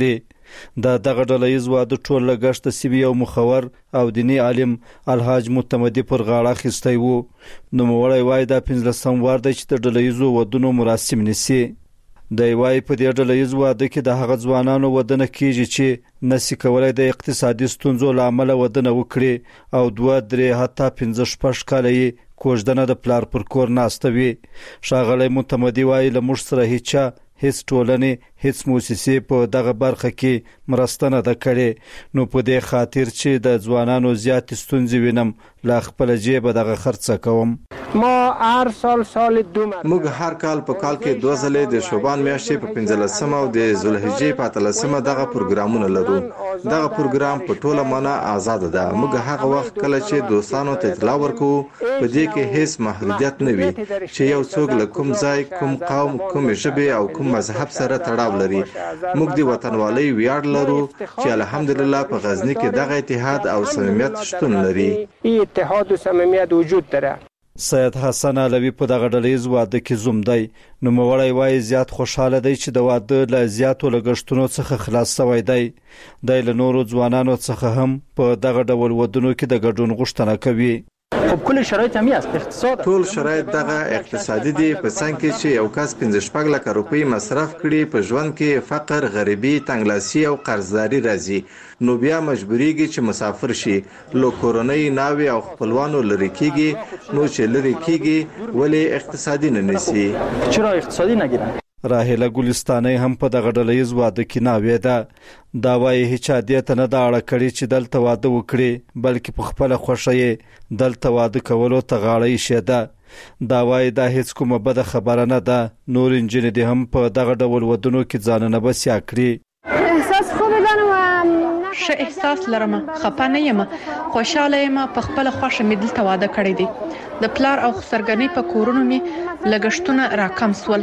S18: د دغه ډلهیز واده ټول لګښت د سیمې یو مخور او دینی عالم الحاج متمدي پر غاړه اخیستی و. نوموړی وایي دا پنځلسم وار دی چې د ډلهیزو ودونو مراسم نیسي. دی وایي په دې ډلهیز واده کې د هغه ځوانانو ودونه کیږي چې نشي کولای د اقتصادي ستونزو له امله ودونه وکړي او دوه درې حتی پنځه شپږ کاله یې کوژدنه د پلار پر کور ناسته وي. ښاغلی متمدي وایي له موږ سره هیچا هیڅ ټولنې هیڅ موسسې په دغه برخه کې مرسته نه ده کړې، نو په دې خاطر چې د ځوانانو زیاتې ستونزې وینم له خپله جیبه دغه خرڅه کوم.
S19: ما هر سال سال دو
S20: موږ هر کال په کال کې دوه ځلې د شوبان میاشتې په پنځلسمه او د ذوالحجې په اتلسمه دغه پروګرامونه لرو. دغه پروګرام په ټوله معنا آزاد ده. موږ هغه وخت کله چې دوستانو ته اطلاع ورکوو په دې کې هیڅ محدودیت نه وي چې یو څوک له کوم ځای، کوم قوم، کوم ژبې او کوم مذهب سره تړاو لري. موږ د وطنوالۍ ویاړ لرو چې الحمدلله په غزني کې دغه اتحاد او صمیمیت شتون لري.
S19: اتحاد و صمیمیت وجود داره.
S18: سید حسن علوي په دغه ډلهیز واده کې زوم دی. نوموړی وایي زیات خوشحاله دی چې د واده له زیاتو لګښتونو څخه خلاص شوی دی. دی له نورو ځوانانو څخه هم په دغه ډول ودونو کې د ګډون غوښتنه کوي.
S19: خب کل شرایط هم هست اقتصاد
S20: ټول شرایط دغه اقتصادي دي. په څنګ کې چې یو کس پنځه شپږ لکه روپۍ مصرف کړي په ژوند کې فقر، غریبي، تنګلاسي او قرضداري راځي، نو بیا مجبوریږي چې مسافر شي، له کورنۍ، ناوې او خپلوانو لرې کیږي. نو چې لرې کیږي ولې اقتصادي نه نیسي؟
S19: چرا اقتصادي نگیرن؟
S18: راهیله ګلستانۍ هم په دغه ډلهیز واده کې ناوې ده. دا وایي هیچا دې ته نه ده اړه کړې چې دلته واده وکړي، بلکې په خپله خوښه یې دلته واده کولو ته غاړه ایښې ده. دا وایي دا هیڅ کومه بده خبره نه ده. نور نجونې دې هم په دغه ډول ودونو کې ځانونه بسیا کړي.
S5: احساس خوبه دارم و
S6: ښه احساس لرم، خپه نه یم، خوشاله یم. په خپله خوښه مې دلته واده کړی دی. د پلار او خسرګنۍ په کورونو مې لګښتونه راکم سول.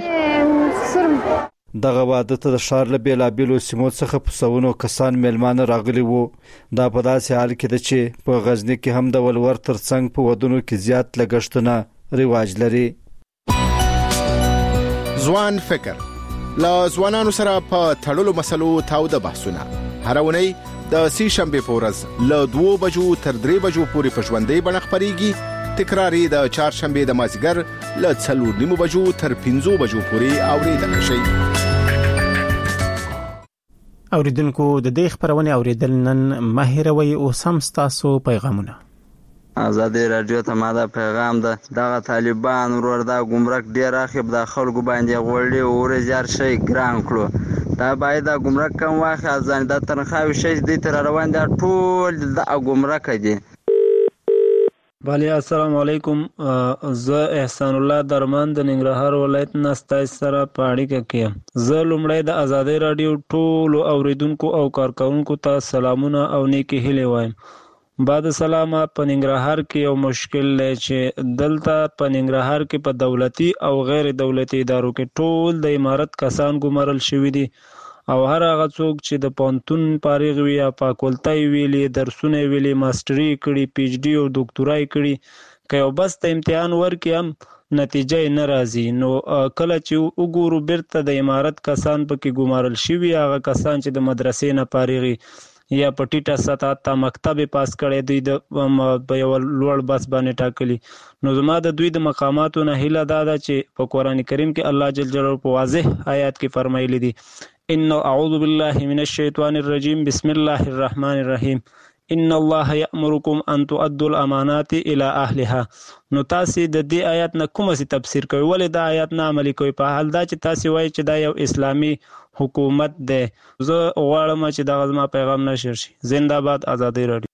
S18: دغه واده ته د ښار له بېلابېلو سیمو څخه په سوونو کسان میلمانه راغلي وو. دا په داسې حال کې ده چې په غزني کې هم د ولور ترڅنګ په ودونو کې زیات لګښتونه رواج لري.
S16: ځوان فکر له ځوانانو سره په تړلو مسلو تاوده بحثونه هر اونۍ د سې شنبې په ورځ له دوه بجو تر درې بجو پورې په ژوندۍ بڼه خپرېږي. تکراری د چهارشنبې د مازیګر له څلور نیمو بجو تر پنځو بجو پورې اوریدل شي.
S1: اوریدونکو د دې خبرونه اوریدل نن ماهروي او سم تاسو پیغامونه.
S21: ازادي رادیو ته ماده پیغام ده. دغه طالبان ورور دا ګمرک ډیر اخیب د خلکو باندې غوړي او ورزار شي ګران کړو. دا باید د ګمرک کم واخه ځان د تنخواوي شي د تر روان دي ټول د ګمرک دي.
S22: بله السلام علیکم. زه احسان الله درمان د ننګرهار ولایت نه ستاسو سره په اړیکه کې. زه لومړی د ازادي رادیو ټولو اوریدونکو او کارکونکو ته سلامونه او نیکی هیلې وایم. بعد سلامه په ننګرهار کې یو مشکل دی چې دلته په ننګرهار کې په دولتي او غیر دولتي ادارو کې ټول د امارت کسان ګمارل شوي دي او هر هغه څوک چې د پانتون فارغ وي یا فاکولټي ویلي، درسونه ویلي، ماستري کړي، پی ایچ ډي او ډاکټورای کړي، که یو بس ته امتحان ورکړي هم نتیجه نه راځي. نو کله چې وګورو بیرته د امارت کسان پکې ګمارل شوي، هغه کسان چې د مدرسې نه فارغ یا په ټیټه سطح ته مکتب پاس کړی دوی د په یو لوړ بس باندې ټاکلي. نو زما د دوی د مقاماتو نه هیله دا ده چې په قرآن کریم کې الله جل جلاله په واضح آیات کې فرمایلی دي ان اعوذ بالله من الشیطان الرجیم بسم الله الرحمن الرحیم ان الله یأمرکم ان تؤدوا الامانات الى اهلها. نو تاسو د دې آیات نه کومه سي تفسیر کوي؟ ولې دا آیات نه عملي کوي؟ په حال دا چې تاسو وایي چې دا یو اسلامي حکومت ده. زه غواړم چې دا غزما پیغام نشر شي. زنده باد ازادي رادیو.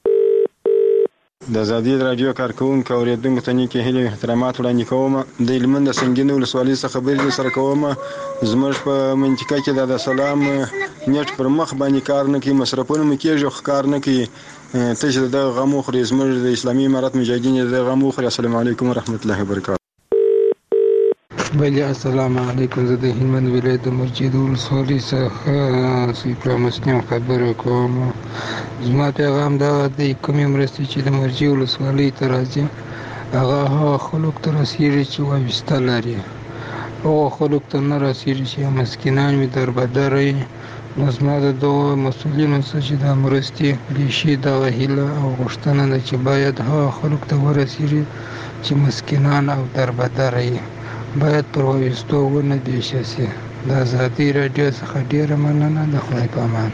S23: د ازادي رادیو کارکونکو اوریدونکو ته نیکی هیلې احترامات وړاندې کوم. د هلمند د سنګین ولسوالۍ څخه خبرې سره کوم. زموږ په منطقه کې د سلام نیټ پر مخ باندې کار نه کوي، مصرفونه مو کېږي خو کار نه کوي. ته چې د غمو خوري زموږ د اسلامي امارت مجاهدین د غمو خوري. السلام علیکم ورحمت الله وبرکاته.
S24: بله السلام علیکم. زه د هلمند ولایت د مرجید ولسوالۍ څخه سیپا مسلم خبره کوم. زما پیغام دا دی کومې مرستې چې د مرجید ولسوالۍ ته راځي هغه هغه خلکو ته رسېږي چې وابسته لري، هغه خلکو ته نه رسېږي چې مسکینان وي، دربدره وي، نو زما د دوه مسؤلینو څخه چې د مرستې لیشي د هیله او غوښتنه ده چې باید هغه خلک ته ورسیږي چې مسکینان او دربدره یې باید پر وایستو ونه دیشه سي. د ازادي راډیو څخه ډیره مننه. د خدای په امان.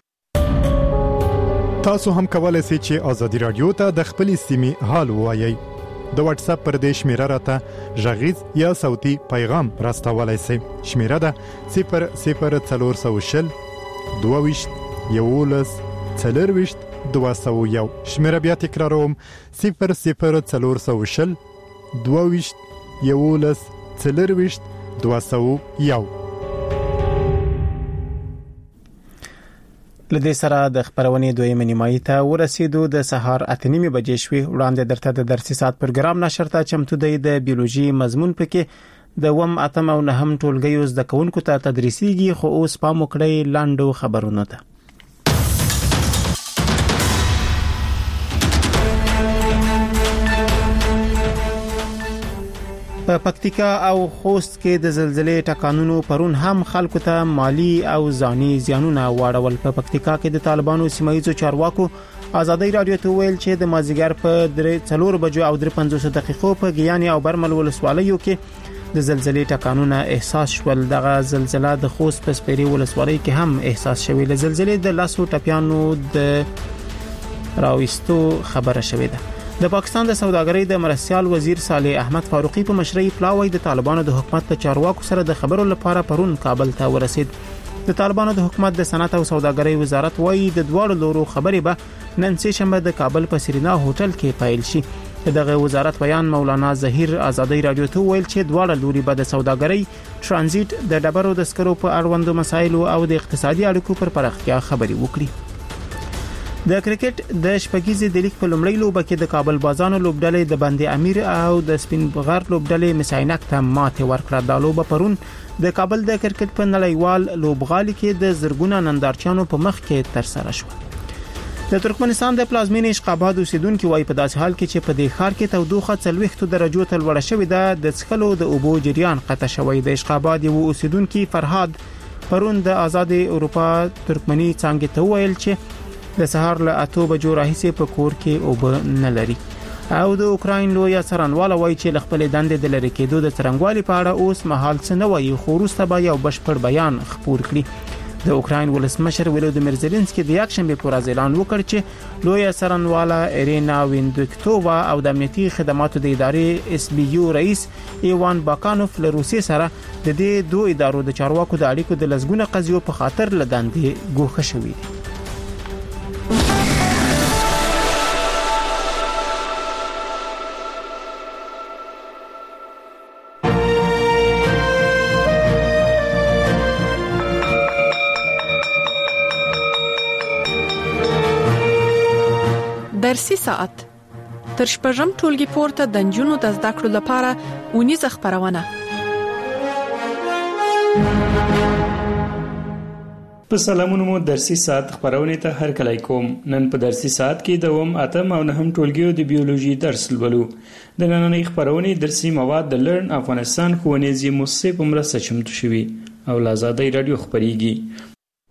S14: تاسو هم کولای شئ چې ازادي راډیو ته د خپل سیمې حال ووایي. د واتس اپ پر دې شمیره راته غږیز یا صوتي پیغام راستولای شئ. شمیره ده صفر صفر څلور سوه شل دوه ویشت یولس څلور ویشت دوه سوه یو. شمیره بیا تکراروم صفر صفر څلور سوه شل دوه ویشت یولس څلور ویشت دوه سوه یو.
S1: لدې سره د خبرونې دویمه نیمایي ته ورسېدو. د سهار اته نیمې بجې شوې. وړاندې درته د درسي ساعت پروګرام نشر ته چمتو دی. د بیولوژي مضمون پکې د وم اتم او نهم ټولګیو زده کوونکو ته تدریسيږي. خو اوس پام وکړئ لاندو خبرونو ته. په پکتیکا او خوست کې د زلزلې ټکانونو پرون هم خلکو ته مالی او ځاني زیانونه واړول. په پکتیکا کې د طالبانو سیمایي چارواکو ازادي رادیو ته ویل چې د مازیګر په درې څلور بجو او درې پنځوس دقیقو په ګیان او برمل ولسوالیو کې د زلزلې ټکانونه احساس شول. دغه زلزلہ د خوست په سپيري ولسوالۍ کې هم احساس شوې. له زلزلې د لاسو ټپيانو د راويستو خبره شوې ده. د پاکستان د سوداګرۍ د مرستيال وزیر صالح احمد فاروقي په مشرۍ پلاوی د طالبانو د حکومت د چارواکو سره د خبرو لپاره پرون کابل ته ورسید. د طالبانو د حکومت د صنعت او سوداګرۍ وزارت وایي د دوه لورو خبرې به نن سه شنبه د کابل په سرینا هوټل کې پیل شي. دغه وزارت بیان مولانا ظهیر ازادي رادیو ته ویل چې دوه لوري به د سوداګرۍ ترانزیت د ډبرو د سکرو په اړوندو مسایلو او د اقتصادي اړیکو پر پراختیا خبرې وکړي. د کرکټ د شپږیزې د لیګ په لومړۍ لوبه کې د کابل بازانو لوبډلې د بندي امیر او د سپین بغیر لوبډلې مساینک ته ماته ورکړه. د لوبه پرون د کابل د کرکټ په نړیوال لوبغالي کې د زرګونه نندارچیانو په مخ کې تر سره شو. د ترکمنستان د پلازمینې اشقاباد اوسیدونکو وايي په داسې حال کې چې په دې ښار کې تودوخه څلوېښت درجو ته لوړه شوې ده. د څښلو د اوبو جریان قطع شوی. د اشقاباد یو اوسیدونکو فرهاد پرون د آزاد اروپا ترکمنی څنګه ته ویل چې د سهار له اته بجو راهیسې په کور کې اوبه نه لري. او د اوکراین لوی څارنوال وایي چې خپل دندې د لری کېدو د څرنګوالي په اړه اوس مهال څه نه وایي. خو وروسته به یو بشپړ بیان خپور کړي. د اوکراین ولسمشر ولودیمیر زيلنسکي د یکشنبه پر ورځ اعلان وکړ چې لوی څارنواله ایرینا وینډکټووا او د امنیتي خدماتو د ادارې اس بي یو رئیس ایوان باکانوف له روسي سره د دې دوه ادارو د چارواکو د اړیکو د لزګونه قضیو په خاطر لداندې ګوښه شوې دي.
S6: درسي ساعت تر شپږم ټولګي پورته د نجونو د زده کړو لپاره ونیزه خبرونه.
S2: په سلامونو مو درسي ساعت خبرونه ته هر کله کوم. نن په درسي ساعت کې د وم اتم او نهم ټولګیو د بیولوژي درس لولو. د نننۍ خبرونه درسي مواد د لرن افغانستان ښوونیزي مؤسسې په مرسته چمتو شوي او له آزادۍ رادیو خبريږي.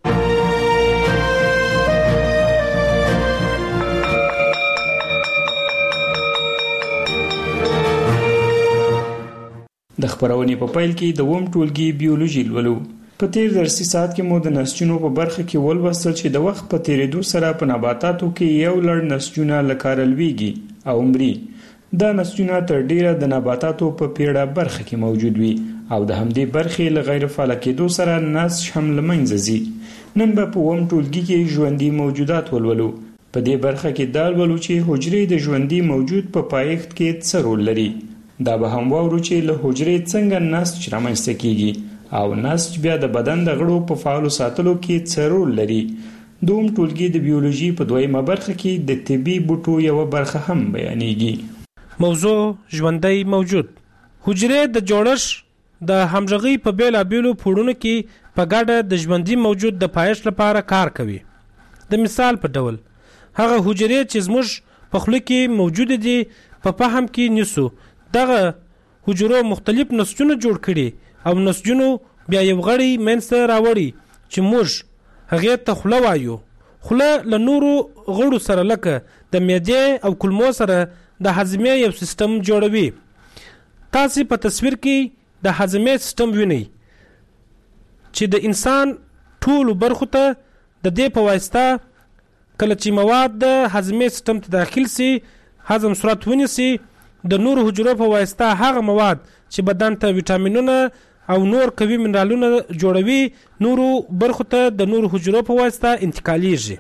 S2: د خبرونې په پیل کې د وم ټولګي بیولوژي لولو. په تیر درسي ساعت کې مو د نسجونو په برخه کې ولوستل چې د وخت په تیریدو سره په نباتاتو کې یو لړ نسجونه لکارلويږي او عمري. دا نسجونه تر ډیره د نباتاتو په پیړه برخه کې موجود وي او د همدې برخې له غیر فعال کېدو سره نسج هم لمنځه ځي. نن به په وم ټولګي کې ژوندۍ موجودات ولولو. په دې برخه کې دا ولولو چې حجرې د ژوندۍ موجود په پایښت کې څه رول لري. دا به هم وورو چې له حجرې څنګه نسج رامنځته کیږي او نسج بیا د بدن د غړو په فعال ساتلو کې څه رول لري. دوم ټولګي د بیولوژي په دویمه برخه کې د طبي بوټو یو برخه هم بیانېږي.
S3: موضوع ژوندۍ موجود. حجرې د جوړښت د همغږي په بیلابیلو پوړونو کې په ګډه د ژوندۍ موجود د پایښت لپاره کار کوي. د مثال په ډول هغه حجرې چې زموږ په خوله کې موجود دي په فهم کې نیسو دغه حجرو مختلف نسجونه جوړ کړي او نسجونو بیا یو غړی منځته راوړي چې موږ هغه ته خوله وایو. خوله له نورو غړو سره لکه د معدې او کولمو سره د هضمې یو سیستم جوړوي. تاسو په تصویر کې د هضمې سیستم وینئ چې د انسان ټول برخو ته د دې په واسطه کله چې مواد د هضمې سیستم ته داخل سي هضم صورت ونیسي د نورو حجرو په واسطه هغه مواد چې بدن ته ویټامینونه او نور قوي منرالونه جوړوي نورو برخو ته د نورو حجرو په واسطه انتقالیږي.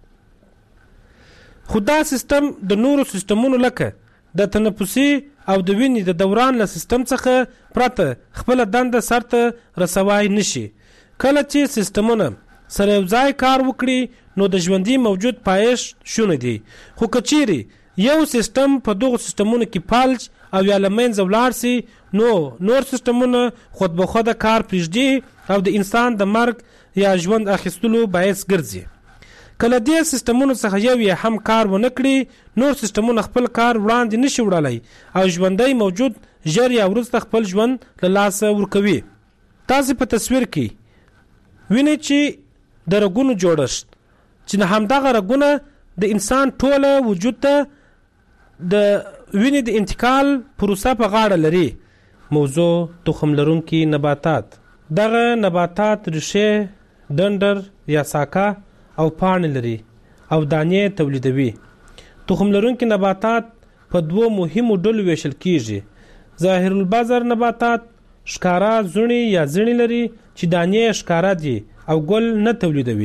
S3: خو دا سیستم د نورو سیستمونو لکه د تنفسي او د وینې د دوران له سیستم څخه پرته خپل دنده سرته رسوای نشي. کله چې سیستمونه سره یو ځای کار وکړي نو د ژوندي موجود پایښت شونه دي. خو کچيري یو سیستم په دغه سیستمونو کې فلج او یا لمنځه ولاړ سي نو نور سیستمونه خود به خود کار پرېږدي او د انسان د مرګ یا ژوند اخیستلو باعث ګرځي. کله دې سیستمونو څخه یو یې هم کار ونه کړي نور سیستمونه خپل کار وړاندې نشي وړلای او ژوندی موجود ژر یا وروسته خپل ژوند له لاسه ورکوي. تاسو په تصویر کې وینئ چې د رګونو جوړښت چې همدغه رګونه د انسان ټوله وجود ته د وینې د انتقال پروسه په غاړه لري. موضوع تخم لرونکي نباتات. دغه نباتات ریښې، ډنډر یا ساکه او پاڼې لري او دانې تولیدوي. تخم لرونکي نباتات په دوو مهمو ډلو ویشل کیږي. ظاهر البذر نباتات ښکارا زړي یا زړي لري چې دانې ښکارا دي او ګل نه تولیدوي.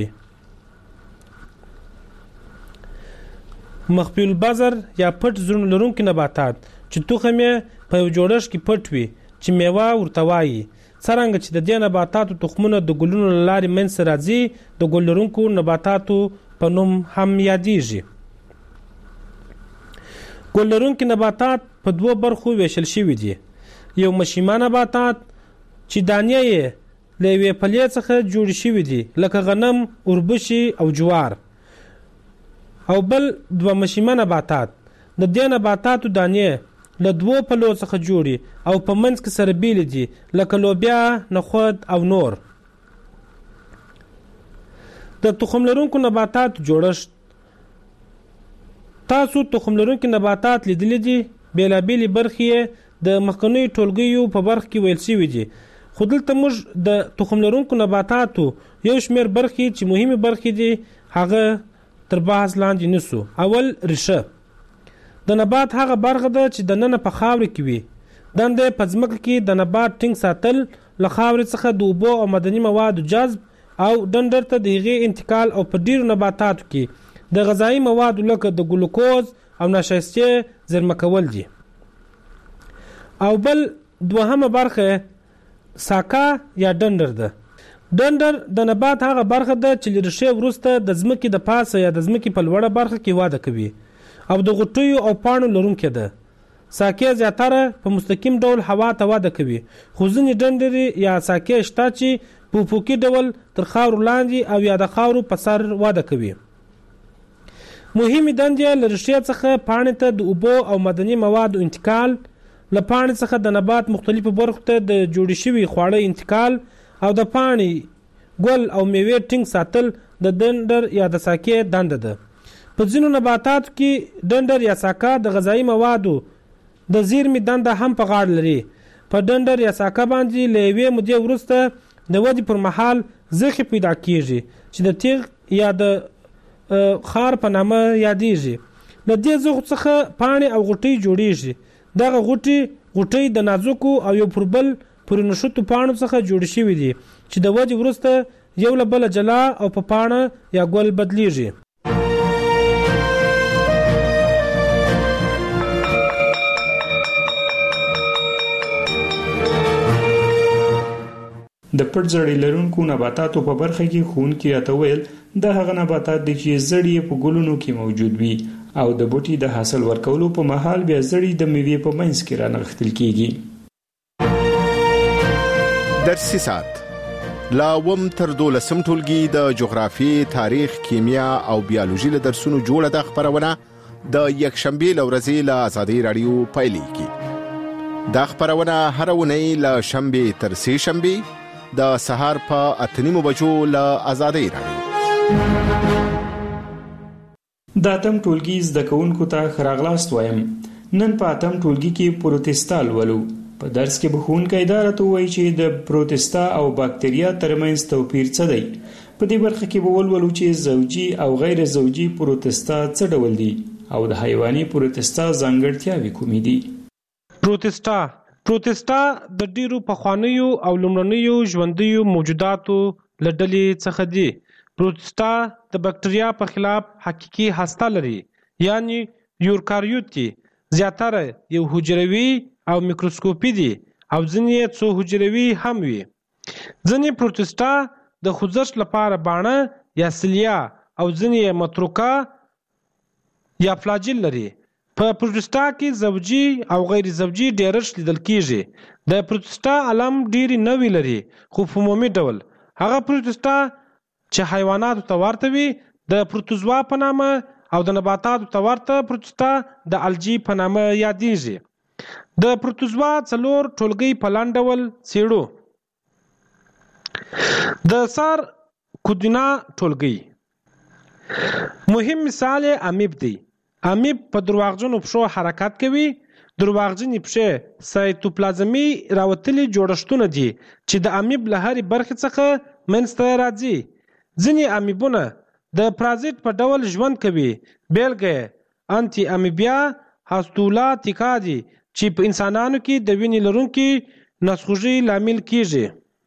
S3: مخفي البذر یا پټ زړه لرونکي نباتات چې تخم یې په یو جوړښت کې پټ وي چې میوه ورته وایي. څرنګه چې د دې نباتاتو تخمونه د ګلونو له لارې منځته راځي د ګل لرونکو نباتاتو په نوم هم یادیږي. ګل لرونکي نباتات په دوو برخو ویشل شوي دي. یو مشیمه نباتات چې دانې یې له یوې پلې څخه جوړې شوي دي لکه غنم، اوربشي او جوار. او بل دوه مشیمه نباتات د دې نباتاتو دانې له دوو پلو څخه جوړي او په منځ کې سره بیل دي لکه لوبیا، نخود او نور. د تخم لرونکو نباتات جوړښت. تاسو تخم لرونکي نباتات لیدلي دي. بیلابیلې برخې د مخکنیو ټولګیو په برخه کې ویل شوي دي. خو دلته موږ د تخم لرونکو نباتاتو یو شمېر برخې چې مهمې برخې دي هغه تر بحث لاندې نیسو. اول ریښه. د نبات هغه برخه ده چې د ننه په خاورې کې وي. دنده په ځمکه کې د نبات ټینګ ساتل، له خاورې څخه د اوبو او معدني موادو جذب او ډنډر ته د هغې انتقال او په ډیرو نباتاتو کې د غذایي موادو لکه د ګلوکوز او نشایستې زیرمه کول دي. او بل دوهمه برخه ساکه یا ډنډر ده. ډنډر د نبات هغه برخه ده چې له ریښې وروسته د ځمکې د پاسه یا د ځمکې په لوړه برخه کې وده کوي او د غوټیو او پاڼو لرونکې ده. ساکې زیاتره په مستقیم ډول هوا ته وده کوي خو ځینې ډنډرې یا ساکې شته چې په افقي ډول تر خاورو لاندې او یا د خاورو په سر وده کوي. مهمې دندې له ریښې څخه پاڼې ته د اوبو او معدني موادو انتقال، له پاڼې څخه د نبات مختلفو برخو ته د جوړې شوي خواړه انتقال او د پاڼې، ګل او میوې ټینګ ساتل د ډنډر یا د ساکې دنده ده. په ځینو نباتاتو کې ډنډر یا ساکه د غذایي موادو د زیرمې دنده هم په غاړه لري. په ډنډر یا ساکه باندې له یوې مودې وروسته د ودې پر مهال زخې پیدا کیږي چې د تیغ یا د خار په نامه یادیږي. له دې زخو څخه پاڼې او غوټۍ جوړیږي. دغه غوټۍ غوټۍ د نازکو او یو پر بل پر نشوتو پاڼو څخه جوړ شوي دي چې د ودې وروسته یو له بله جلا او په پاڼه یا ګل بدلیږي.
S2: د پټ زړی لرونکو نباتاتو په برخه کې ښوونکي راته ویل دا هغه نباتات دي چې زړی په ګلونو کې موجود وي او د بوټي د حاصل ورکولو په مهال بیا زړی د میوې په منځ کې رانغښتل کیږي.
S16: درسي سات لا وم تر دولسم ټولګي د جغرافي، تاریخ، کیمیا او بیولوژي له درسونو جوړه د خبرونه د یکشنبه لورځي له آزادۍ رادیو پایلیږي. دا خبرونه هر ونی له شنبه تر سه شنبه د سهار په اته نیمو بجو له آزادۍ رادیو.
S2: د اتم ټولګي زده کوونکو ته ښه راغلاست وایم. نن په اتم ټولګي کې پروتستا لولو. په درس کې به ښوونکی دا راته ووایي چې د پروتستا او باکتریا ترمنځ توپیر څه دی. په دې برخه کې به ولولو چې زوجي او غیر زوجي پروتستا څه ډول دي او د حیواني پروتستا ځانګړتیاوې کومې دي.
S3: پروتستا پروتستا د ډیرو پخوانیو او لومړنیو ژوندیو موجوداتو له ډلې څخه دي. پروتستا د بکټریا په خلاف حقیقي هسته لري، یعنی یوکاریوت دي. زیاتره یو حجروي او میکروسکوپي دي او ځینې څو حجروي هم وي. ځینې پروتستا د خوځښت لپاره باڼه یا سلیا او ځینې متروکه یا فلاجیل لري. په پروتستا کې زوجي او غیر زوجي ډیرښت لیدل کیږي. د پروتستا علم ډیرې نوې لري، خو په عمومي ډول هغه پروتستا چې حیواناتو ته ورته وي د پروتوزوا په نامه او د نباتاتو ته ورته پروتستا د الجی په نامه یادیږي. د پروتوزوا څلور ټولګي په لاندې ډول څېړو. د سار کودینا ټولګي مهم مثال امیب دی. امیب په درواغجنو پښو حرکت کوي. درواغجنې پښې سایتوپلازمي راوتلي جوړښتونه دي چې د امیب له هرې برخې څخه منځته راځي. ځینې امیبونه د پرازیت په ډول ژوند کوي. بیلګه یې انټي امیبیا هاستولاتیکا دي چې په انسانانو کې د وینې لرونکي نسخوږي لامل کیږي.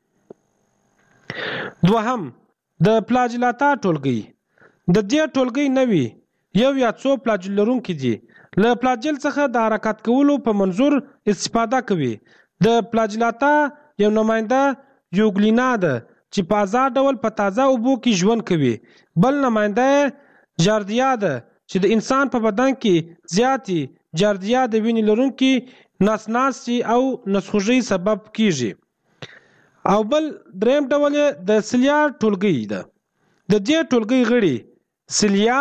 S3: دوهم د پلاجلاتا ټولګي. د دې ټولګي نوي یو یا څو پلاجل لرونکي دي. له پلاجل څخه د حرکت کولو په منظور استفاده کوي. د پلاجلاتا یو نماینده یوګلینا ده چې په آزاد ډول په تازه اوبو کې ژوند کوي. بل نماینده جاردیا ده چې د انسان په بدن کې زیاتی جاردیا د وینې لرونکي ناسناسي او نسخوږي سبب کیږي. او بل دریم ډول د سلیا ټولګي ده. د دې ټولګي غړي سلیا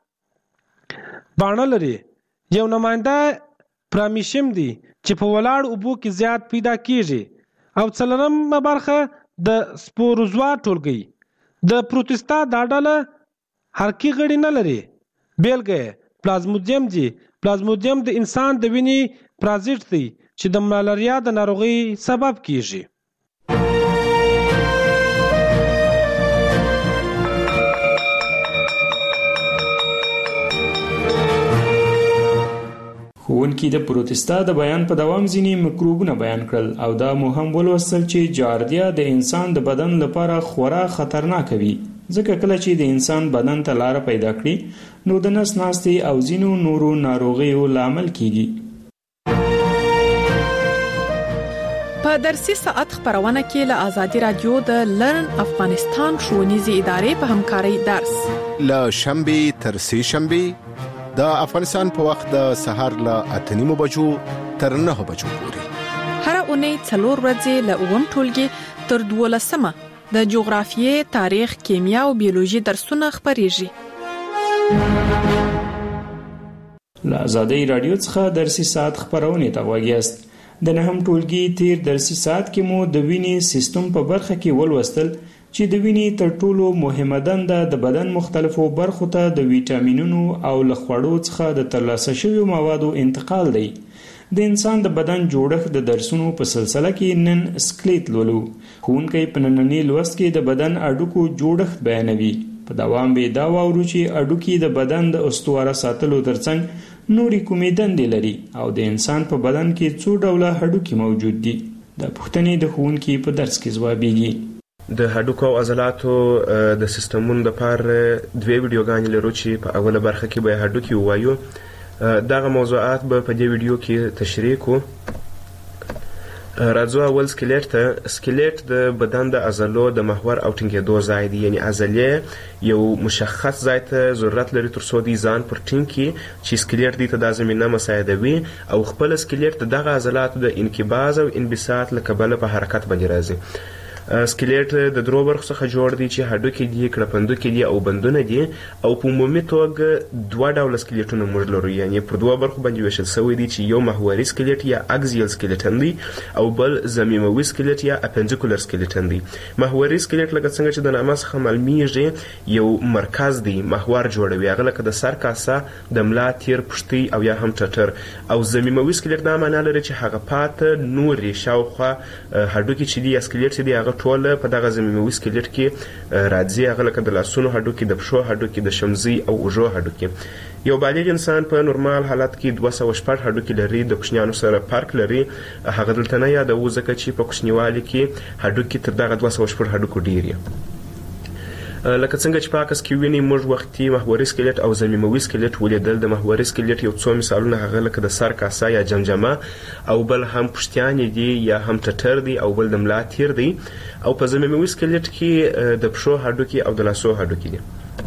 S3: باڼه لري. یو نماینده پرامیشم دی چې په ولاړ اوبو کې زیات پیدا کیږي. او څلورمه برخه د سپوروزوا ټولګي. د پروتستا دا ډله حرکي غړي نه لري. بیلګه یې پلازمودیم دي. پلازمودیم د انسان د وینې پرازیت دی چې د ملاریا د ناروغۍ سبب کیږي.
S2: ښوونکي د پروتستا د بیان په دوام ځینې مکروبونه بیان کړل او دا مو هم ولوستل چې جاردیا د انسان د بدن لپاره خورا خطرناک وي، ځکه کله چې د انسان بدن ته لاره پیدا کړي نو د نس ناستې او ځینو نورو ناروغیو لامل کیږي.
S6: په درسي ساعت خبرونه کې له آزادي رادیو د لرن افغانستان ښوونیزې ادارې په همکارۍ درس
S16: له شنبې تر سې شنبې د افغانستان په وخت د سهار له اته نیمو بجو تر نهه بجو پورې.
S6: هر اونۍ څلور ورځې له اووم ټولګي تر دولسمه د جغرافیې، تاریخ، کیمیا او بیولوژي درسونه خبريږي.
S2: له آزادۍ رادیو څخه درسي ساعت خبرونه ته غوږیاست. د نهم ټولګي تیر درسي ساعت کې مو د وینې سیستم په برخه کې ولوستل چې د وینې تر ټولو مهمه دنده د بدن مختلفو برخو ته د ویټامینونو او له خوړو څخه د ترلاسه شویو موادو انتقال دی. د انسان د بدن جوړښت د درسونو په سلسله کې نن سکلیټ لولو. ښوونکی په ننني لوست کې د بدن اډوکو جوړښت بیانوي. په دوام به دا واورو چې اډوکي د بدن د استواره ساتلو ترڅنګ نورې کومې دندې لري او د انسان په بدن کې څو ډوله هډوکي موجود دي. د پوښتنې د ښوونکي په درس کې ځوابیږي.
S4: د هډوکو او عضلاتو د سیستمونو لپاره دوه ویډیوګانې لرو چې په اوله برخه کې به هډوکي ووایو. دغه موضوعات به په دې ویډیو کې تشریح کوو. راځو اول سکلیټ ته. سکلیټ د بدن د عضلو د محور او ټینګېدو ځای دی، یعنی عضلې یو مشخص ځای ته ضرورت لري تر څو دی ځان پر ټینګ کړي چې سکلیټ دی ته دا زمینه مساعدوي او خپل سکلیټ د دغه عضلاتو د انقباض او انبساط له کبله په حرکت باندې راځي. سکلیټ د درو برخو څخه جوړ دی چې هډوکي دي، کړپندوکي دي او بندونه دي. او په عمومي توګه دوه ډوله سکلیټونه موږ لرو، یعنی پر دوه برخو باندې ویشل شوی دي چې یو محوري سکلیټ یا اکزیل سکلیټن دی او بل زمیموي سکلیټ یا اپنډیکولر سکلیټن دی. محوري سکلیټ لکه څنګه چې د نامه څخه معلومیږي یو مرکز دی، محور جوړوي، هغه لکه د سر کاسه، د ملا تیر پشتي او یا هم ټټر. او زمیموي سکلیټ دا معنی لري چې هغه پاته نورې شاوخوا هډوکي چې دي یا سکلیټ چې دی هغه ټول په دغه زمیموي سکلیټ کې راځي، هغه لکه د لاسونو هډوکي، د پښو هډوکي، د شمزي او اوږو هډوکي. یو بالغ انسان په نورمال حالت کې دوه سوه شپږ هډوکي لري، د کوچنیانو سره فرق لري. هغه دلته نه یادوو ځکه چې په کوچنیوالي کې هډوکي تر دغه دوه سوه شپږ هډوکو ډېر یې. لکه څنګه چې په عکس کې ویني موږ وختي محوري سکلیټ او زمیموي سکلیټ ولیدل. د محوري سکلیټ یو څو مثالونه هغه لکه د سر کاسه یا جمجمه، او بل هم پشتیانې دي یا هم ټټر دی، او بل د ملا تیر دی. او په زمیموي سکلیټ کې د پښو هډوکي او د لاسو هډوکي دي.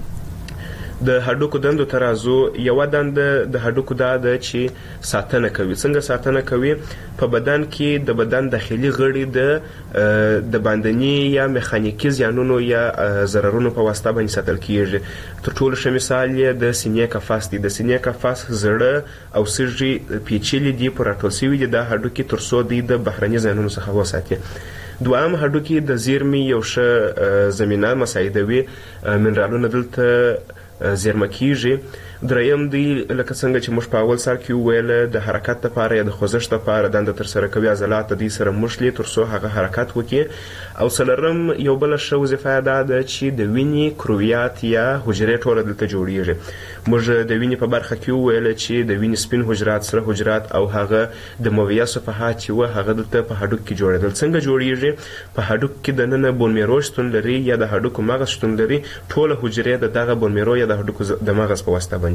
S4: د هډوکو دندو ته راځو. یوه دنده د هډوکو دا ده چې ساتنه کوي. څنګه ساتنه کوي؟ په بدن کې د بدن داخلي غړي د د باندني یا میخانیکي زیانونو یا ضررونو په واسطه باندې ساتل کیږي. تر ټولو ښه مثال یې د سینې قفس دی. د سینې قفس زړه او سږي پیچلي دي، پر راټول شوي دي دا هډوکي تر څو دوی د بهرني زیانونو څخه وساتي. دویم هډوکي د زیرمې یو ښه زمینه مساعدوي، منرالونه دلته زیرمه کیږي. دریم دی لکه څنګه چې موږ په اول سر کې وویل د حرکت لپاره یا د خوځښت لپاره دنده ترسره کوي، عضلات د دوی سره مښلي تر څو هغه حرکت وکړي. او څلورم یو بله ښه وظیفه دا ده چې د وینې کرویات یا حجرې ټوله دلته جوړیږي. موږ د وینې په برخه کې وویل چې د وینې سپین حجرات، سره حجرات او هغه د مویه صفحات چې وه هغه دلته په هډوک کې جوړېدل. څنګه جوړیږي؟ په هډوک کې دننه بون میرو شتون لري یا د هډوکو مغز شتون لري. ټوله حجرې د دغه بون میرو یا د هډوکو د مغز په واسطه باندې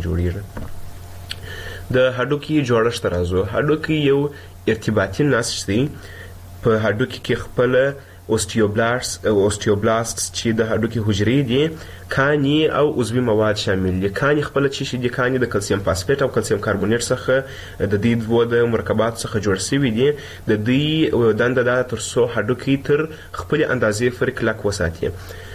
S4: جوړیږي. د هډوکي جوړښت ته راځو. هډوکي یو ارتباطي نسج دی. په هډوکي کې خپله اوستیوبلاست اوستیوبلاست چې د هډوکي حجرې دي، کاني او عضوي مواد شامل دي. کاني خپله چې شي دي، کاني د کلسیم فاسفیټ او کلسیم کاربونیټ څخه د دې دوو د مرکباتو څخه جوړ شوي دي. د دوی دنده دا تر څو هډوکي تر خپلې اندازې پورې کلک وساتي.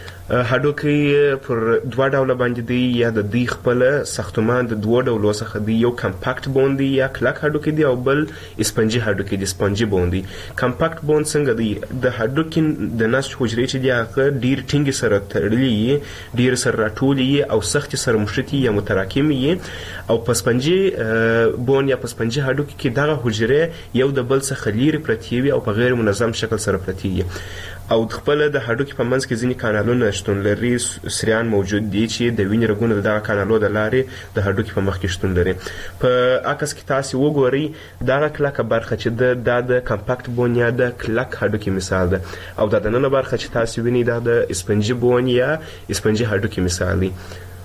S4: هډوکي پر دوه ډوله باندې دی، یا د دوی خپله ساختمان د دوو ډولو څخه دی. یو کمپاکټ بون دی یا کلک هډوکي دی، او بل اسپنجي هډوکي دی، سپنجي بون دی. کمپاکټ بون څنګه دی؟ د هډوکي د نسج حجرې چې دي هغه ډېر ټینګې سره تړلي یي، ډېر سره راټولي یي او سختې سره مښتي یا متراکمې یي. او په سپنجي بون یا په سپنجي هډوکي کې دغه حجرې یو د بل څخه لیرې پرتې وي او په غیر منظم شکل سره پرتې وي. او خپله د هډوکي په منځ کې ځینې کانالونه شتون لري، سریان موجود دي چې د وینې رګونه د دغه کانالو د لارې د هډوکي په مخ کې شتون لري. په عکس کې تاسې وګورئ دغه کلکه برخه چې ده دا د کمپاکټ بون یا د کلک هډوکي مثال ده، او دا دننه برخه چې تاسې وینئ دا د اسپنجي بون یا اسپنجي هډوکي مثال دی.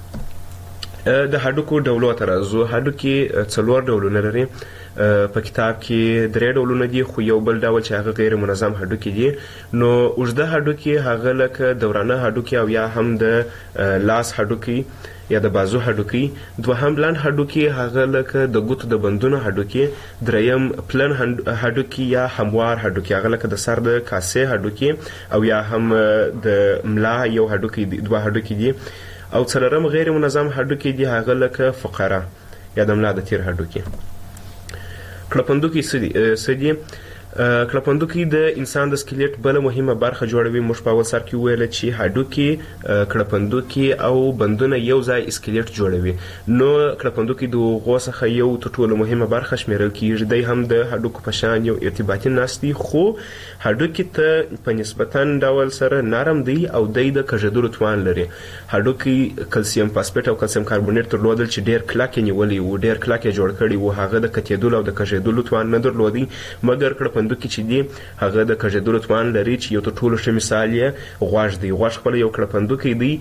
S4: د هډوکو ډولو ته راځو. هډوکي څلور ډولونه لري. په کتاب کې درې ډولونه دي، خو یو بل ډول چې هغه غیر منظم هډوکي دي. نو اوږده هډوکي هغه لکه دورانه هډوکي او یا هم د لاس هډوکي یا د بازو هډوکي. دوهم لنډ هډوکي هغه لکه د ګوتو د بندونو هډوکي. دریم پلن هډوکي یا هموار هډوکي هغه لکه د سر د کاسې هډوکي او یا هم د ملا یو هډوکي دوه هډوکي دي. او څلورم غیر منظم هډوکي دي هغه لکه فقره یا د ملا د تیر هډوکي. کړپندوکي څه دي؟ کړپندوکي د انسان د سکلیټ بله مهمه برخه جوړوي. موږ په اول سر کې وویل چې هډوکي، کړپندوکي او بندونه یو ځای سکلیټ جوړوي. نو کړپندوکي د هغو څخه یو تر ټولو مهمه برخه شمیرل کیږي. دی هم د هډوکو په شان یو ارتباطي نسج دی، خو هډوکي ته په نسبتا ډول سره نرم دی او دی د کږېدلو توان لري. هډوکي کلسیم فاسفیټ او کلسیم کاربونیټ درلودل چې ډېر کلک یې نیولی و، ډېر کلک یې جوړ کړي و. هغه د کتېدلو او د کږېدلو توان نه درلودی، مګر کړپندوکي چې دي هغه د کږېدلو توان لري، چې یو تر ټولو ښه مثال یې غوږ دی. غوږ خپله یو کړپندوکی دی،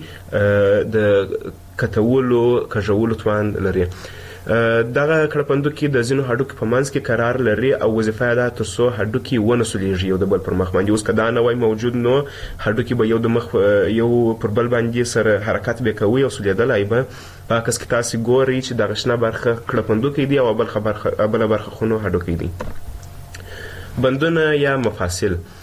S4: د کتولو کږولو توان لري. دغه کړپندوکي د ځینو هډوکي په منځ کې قرار لري او وظیفه یې ده تر څو هډوکي ونه سولیږي یو د بل پر مخ باندې. اوس که دا نه وای موجود نو هډوکي به یو د مخ یو پر بل باندې سره حرکت به کوي او سولیدلی به. په عکس کې تاسې ګورئ چې دغه شنه برخه کړپندوکی دی او بله برخه خو نو هډوکي دی. بندونه یا مفاصل.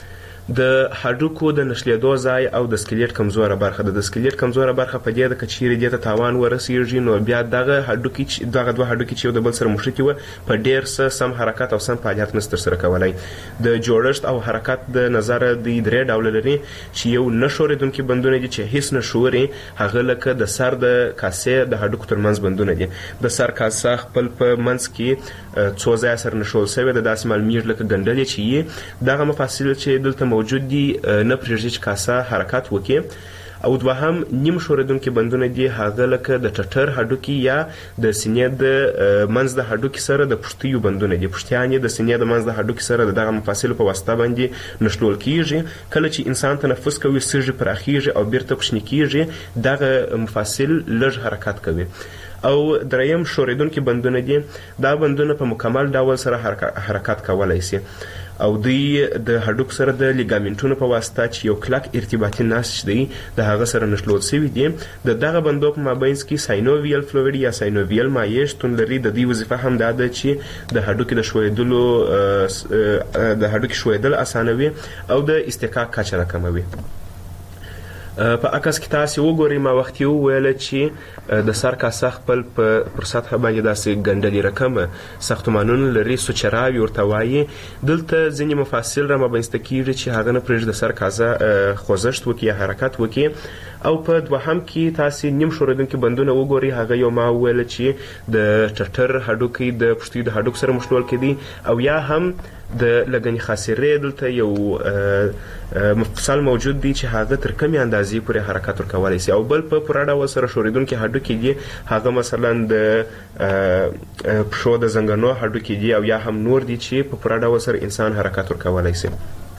S4: د هډوکو د نشلیدو ځای او د سکلیټ کمزوره برخه د سکلیټ کمزوره برخه په دې د کچېرې د تاوان ورسیږي نو بیا دغه هډوکي دغه دوه هډوکي چې یو د بل سره مشترک و په ډیر څه سم حرکت او سم فعالیت نستر سره کولای د جوړښت او حرکت د نظر د درې ډول لري چې یو نشوریدونکي بندونه دي چې هیڅ نشوري هغه لکه د سر د کاسې د هډوکو ترمنځ بندونه دي د سر کاسه خپل په منځ کې څو ځای سره نشول شوی د داسې معلومیږي لکه ګنډلې چې دغه مفاصل چې دلته موجود دي نه پرېږدي چې کاسه حرکت وکړي او دوهم نیم ښورېدونکي بندونه دي هغه لکه د ټټر هډوکي یا د سینې د منځ د هډوکي سره د پښتیو بندونه دي پښتیان یې د سینې د منځ د هډوکي سره د دغه مفاصلو په واسطه باندې نښلول کیږي کله چې انسان تنفس کوي سږي پراخیږي او بیرته کوچني کیږي دغه مفاصل لږ حرکت کوي او دریم ښورېدونکي بندونه دي دا بندونه په مکمل ډول سره حرکت کولی شي او دوی د هډوک سره د لیګامنټونو په واسطه چې یو کلک ارتباطي نسج دی د هغه سره نښلول شوي دي د دغه بندو په مابینځ کې ساینوویل فلویډ یا ساینوویل مایع شتون لري د دې وظیفه هم دا ده چې د هډوکي د ښویېدلو د هډوکي ښویېدل اسانوي او د استحقاق کچه راکموي په عکس کې تاسو وګورئ ما وخت یو ویل چې د سر کاسه خپل پر سطح باندې داسې ګنډلې رقم ساختمانونه لري سوچراوي ورته وایي دلته ځینې مفاصل را مابینځته کیږي چې هغه نه پرېږدي د سر کاسه خوځښت وکړي یا حرکت وکړي او په دوهم کې تاسو نیم ښورېدونکي بندونه وګورئ هغه یو ما ویل چې د ټټر هډوکي د پښتیو د هډوکو سره مښلول کېدي او یا هم د لګنې خاصرې دلته یو مفصل موجود دی چې هغه تر کمې اندازې پورې حرکت ورکولی شي او بل په پوره ډول سره ښورېدونکي هډوکي دي هغه مثلا د پښو د زنګنو هډوکي دي او یا هم نور دي چې په پوره ډول سره انسان حرکت ورکولی شي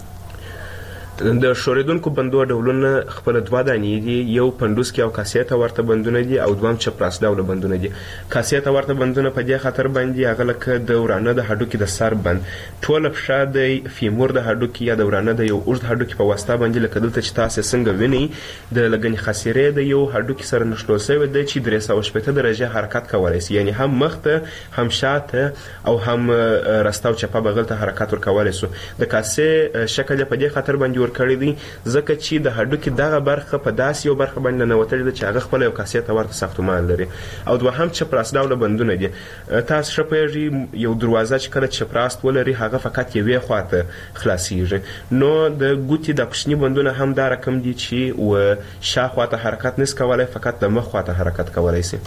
S4: د ښورېدونکو بندو ډولونه خپل دوه دانې دي یو پنډوسکي او کاسې ته ورته بندونه دي او دوهم چپراس ډوله بندونه دي کاسې ته ورته بندونه په دې خاطر باندې هغه لکه د ورانه د هډوکي د سر بند ټوله پښه د فیمور د هډوکي یا د ورانه د یو اوږد هډوکي په واسطه باندې لکه دلته چې تاسې څنګه وینئ د لګنې خاصرې د یو هډوکي سره نښلول شوی دی چې درې سوه شپېته درجې حرکت کولی شي یعنې هم مخ ته هم شاته او هم رسته او چپه بغل ته حرکت ورکولی شو د کاسې شکل یې په دې خاطر باندې کړی دی ځکه چې د هډوکي دغه برخه په داسې یو برخه باندې ننوتلې ده چې هغه خپله یو کاسې ته ورته ساختمان لري او دوهم چپراس ډوله بندونه دي تاسو ښه پوهېږئ یو دروازه چې کله چپراست ولري هغه فقط یوې خواته خلاصیږي نو د ګوتې دا کوچني بندونه هم دا رقم دي چې و شا خواته حرکت نس کولی فقط د مخ خواته حرکت کولی شي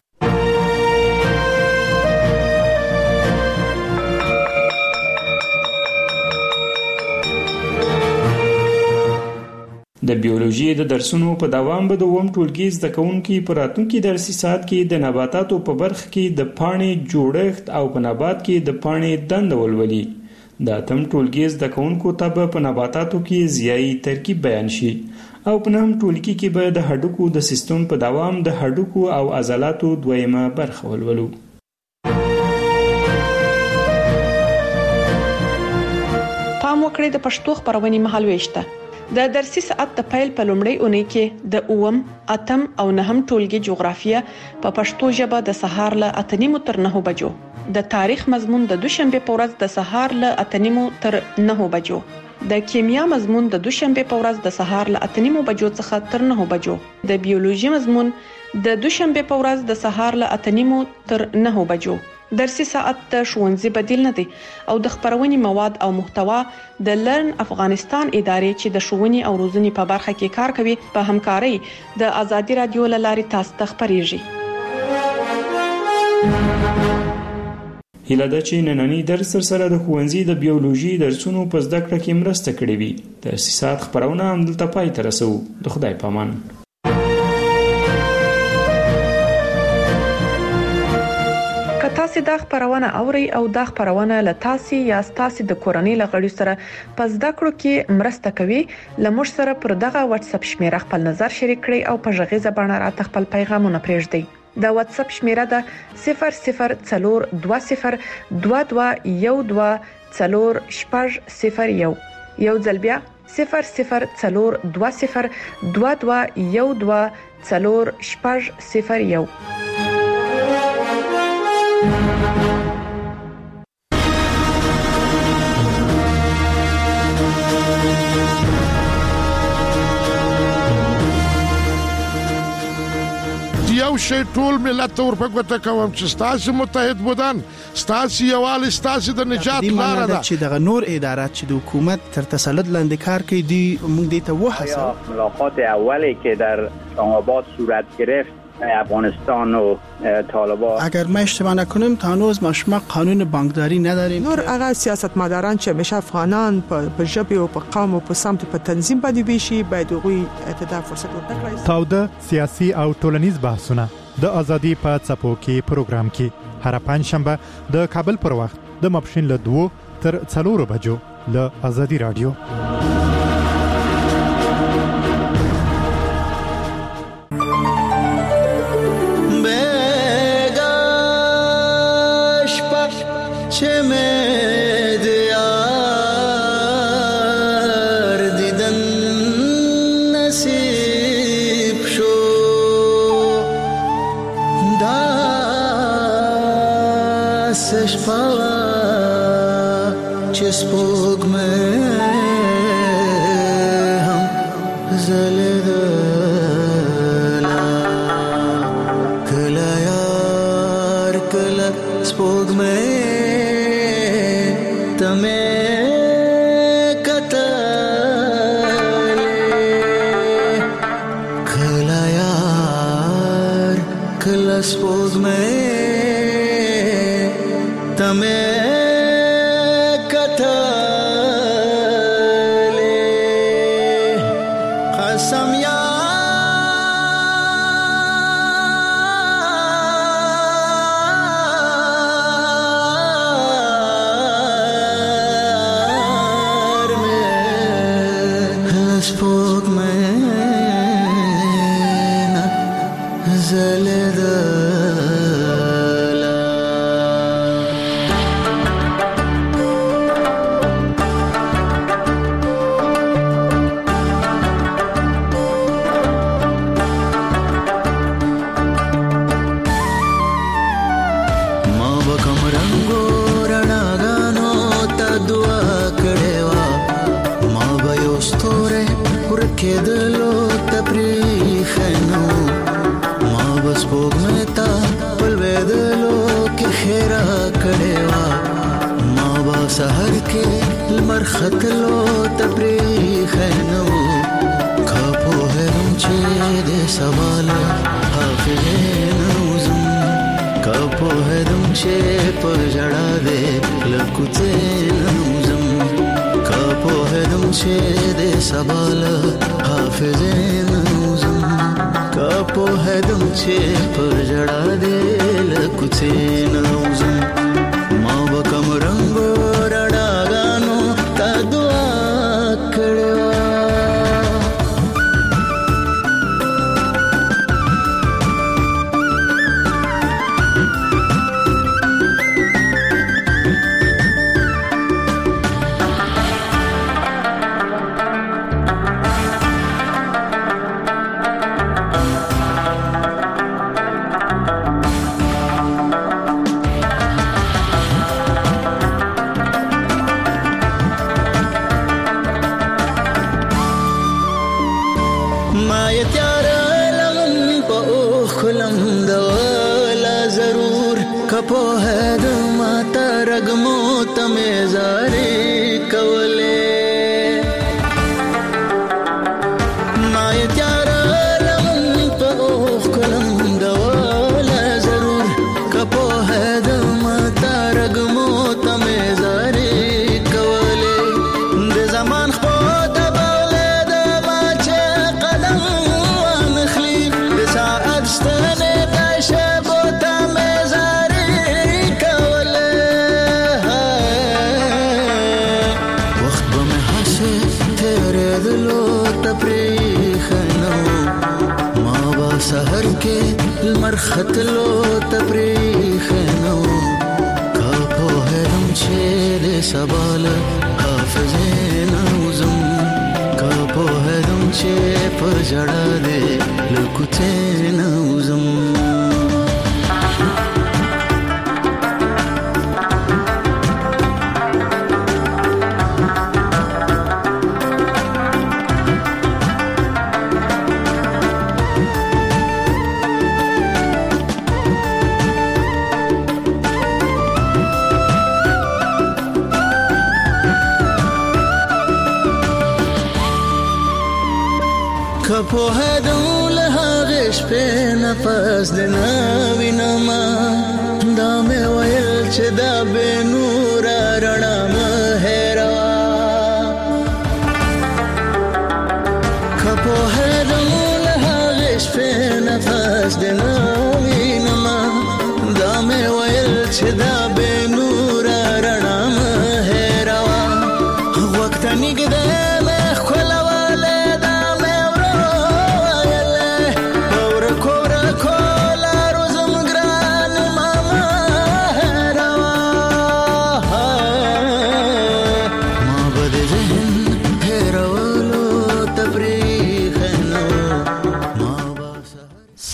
S2: د بیولوژي د درسونو په دوام به د اووم ټولګي زده کوونکي په راتلونکي درسي ساعت کې د نباتاتو په برخه کې د پاڼې جوړښت او په نبات کې د پاڼې دنده ولولي د اتم ټولګي زده کوونکو ته به په نباتاتو کې ضیایي ترکیب بیان شي او په نهم ټولګي کې به د هډوکو د سیستم په دوام د هډوکو او عضلاتو دویمه برخه ولولو
S6: پام وکړئ د پښتو خبرونې مهالويشته د درسي ساعت د پیل په لومړۍ اونۍ کې د اووم اتم او نهم ټولګي جغرافیه په پښتو ژبه د سهار له اته نیمو تر نهو بجو د تاریخ مضمون د دوشنبه په ورځ د سهار له اته نیمو تر نهو بجو د کیمیا مضمون د دوشنبه په ورځ د سهار له اته نیمو بجو څخه تر نهو بجو د بیولوژي مضمون د دوشنبه په ورځ د سهار له اته نیمو تر نهو بجو درسي ساعت د ښوونځي بدیل نه دی او د خبرونې مواد او محتوا د لرن افغانستان ادارې چې د ښوونې او روزنې په برخه کې کار کوي په همکارۍ د ازادي رادیو له لارې تاسو ته خبريږي
S2: هیله ده چې نننی درس سره د ښوونځي د بیولوژي درسونو په زده کړه کې مرسته کړې وي درسي ساعت خبرونه هم دلته پای ته رسوو د خدای په امان
S6: تاسو دا خبرونه اوري او دا خبرونه له تاسو یا تاسو د کورنۍ لغړی سره په زده کړو کې مرسته کوي لمر سره پر دغه واتس اپ شمیره خپل نظر شریک کړئ او په ژغیزه باندې راته خپل پیغامونه پرېږدئ د واتس اپ شمیره ده صفر صفر څلور دوه صفر دوه دوه یو دوه څلور شپږ صفر یو یو ځل بیا صفر صفر څلور دوه صفر دوه دوه یو دوه څلور شپږ صفر یو
S11: یو شی ټول ملت ته ورپګوته کوم چې ستاسو متحد بودن ستاسو یووالی ستاسو د نجات لاره ده
S12: چې دغه نور ادارات چې د حکومت تر تسلط لاندې کار کوي دی موږ دې ته وحسه
S13: ملاقات اولی که در اسلام‌آباد صورت گرفت افغانستان و طالبان
S12: اگر ما اشتباه نکنیم تا هنوز ما شما قانون بانکداری نداریم
S15: نور هغه سیاستمداران چې همیشه افغانان په ژبه او په قوم او په سمت په تنظیم باندې ویشي باید هغوی ته فرصت ورکړي.
S14: تاوده سیاسي او ټولنیز بحثونه د ازادي په څپو کې پروګرام کې هر پنځ شنبه د کابل پر وخت د ماپښین له دوه تر څلورو بجو له ازادي رادیو.
S7: شپې نفس د نوینما دا مې ویل چې دا به نور رڼا مه هېروه که پوهېدم له هغې شپې نفس د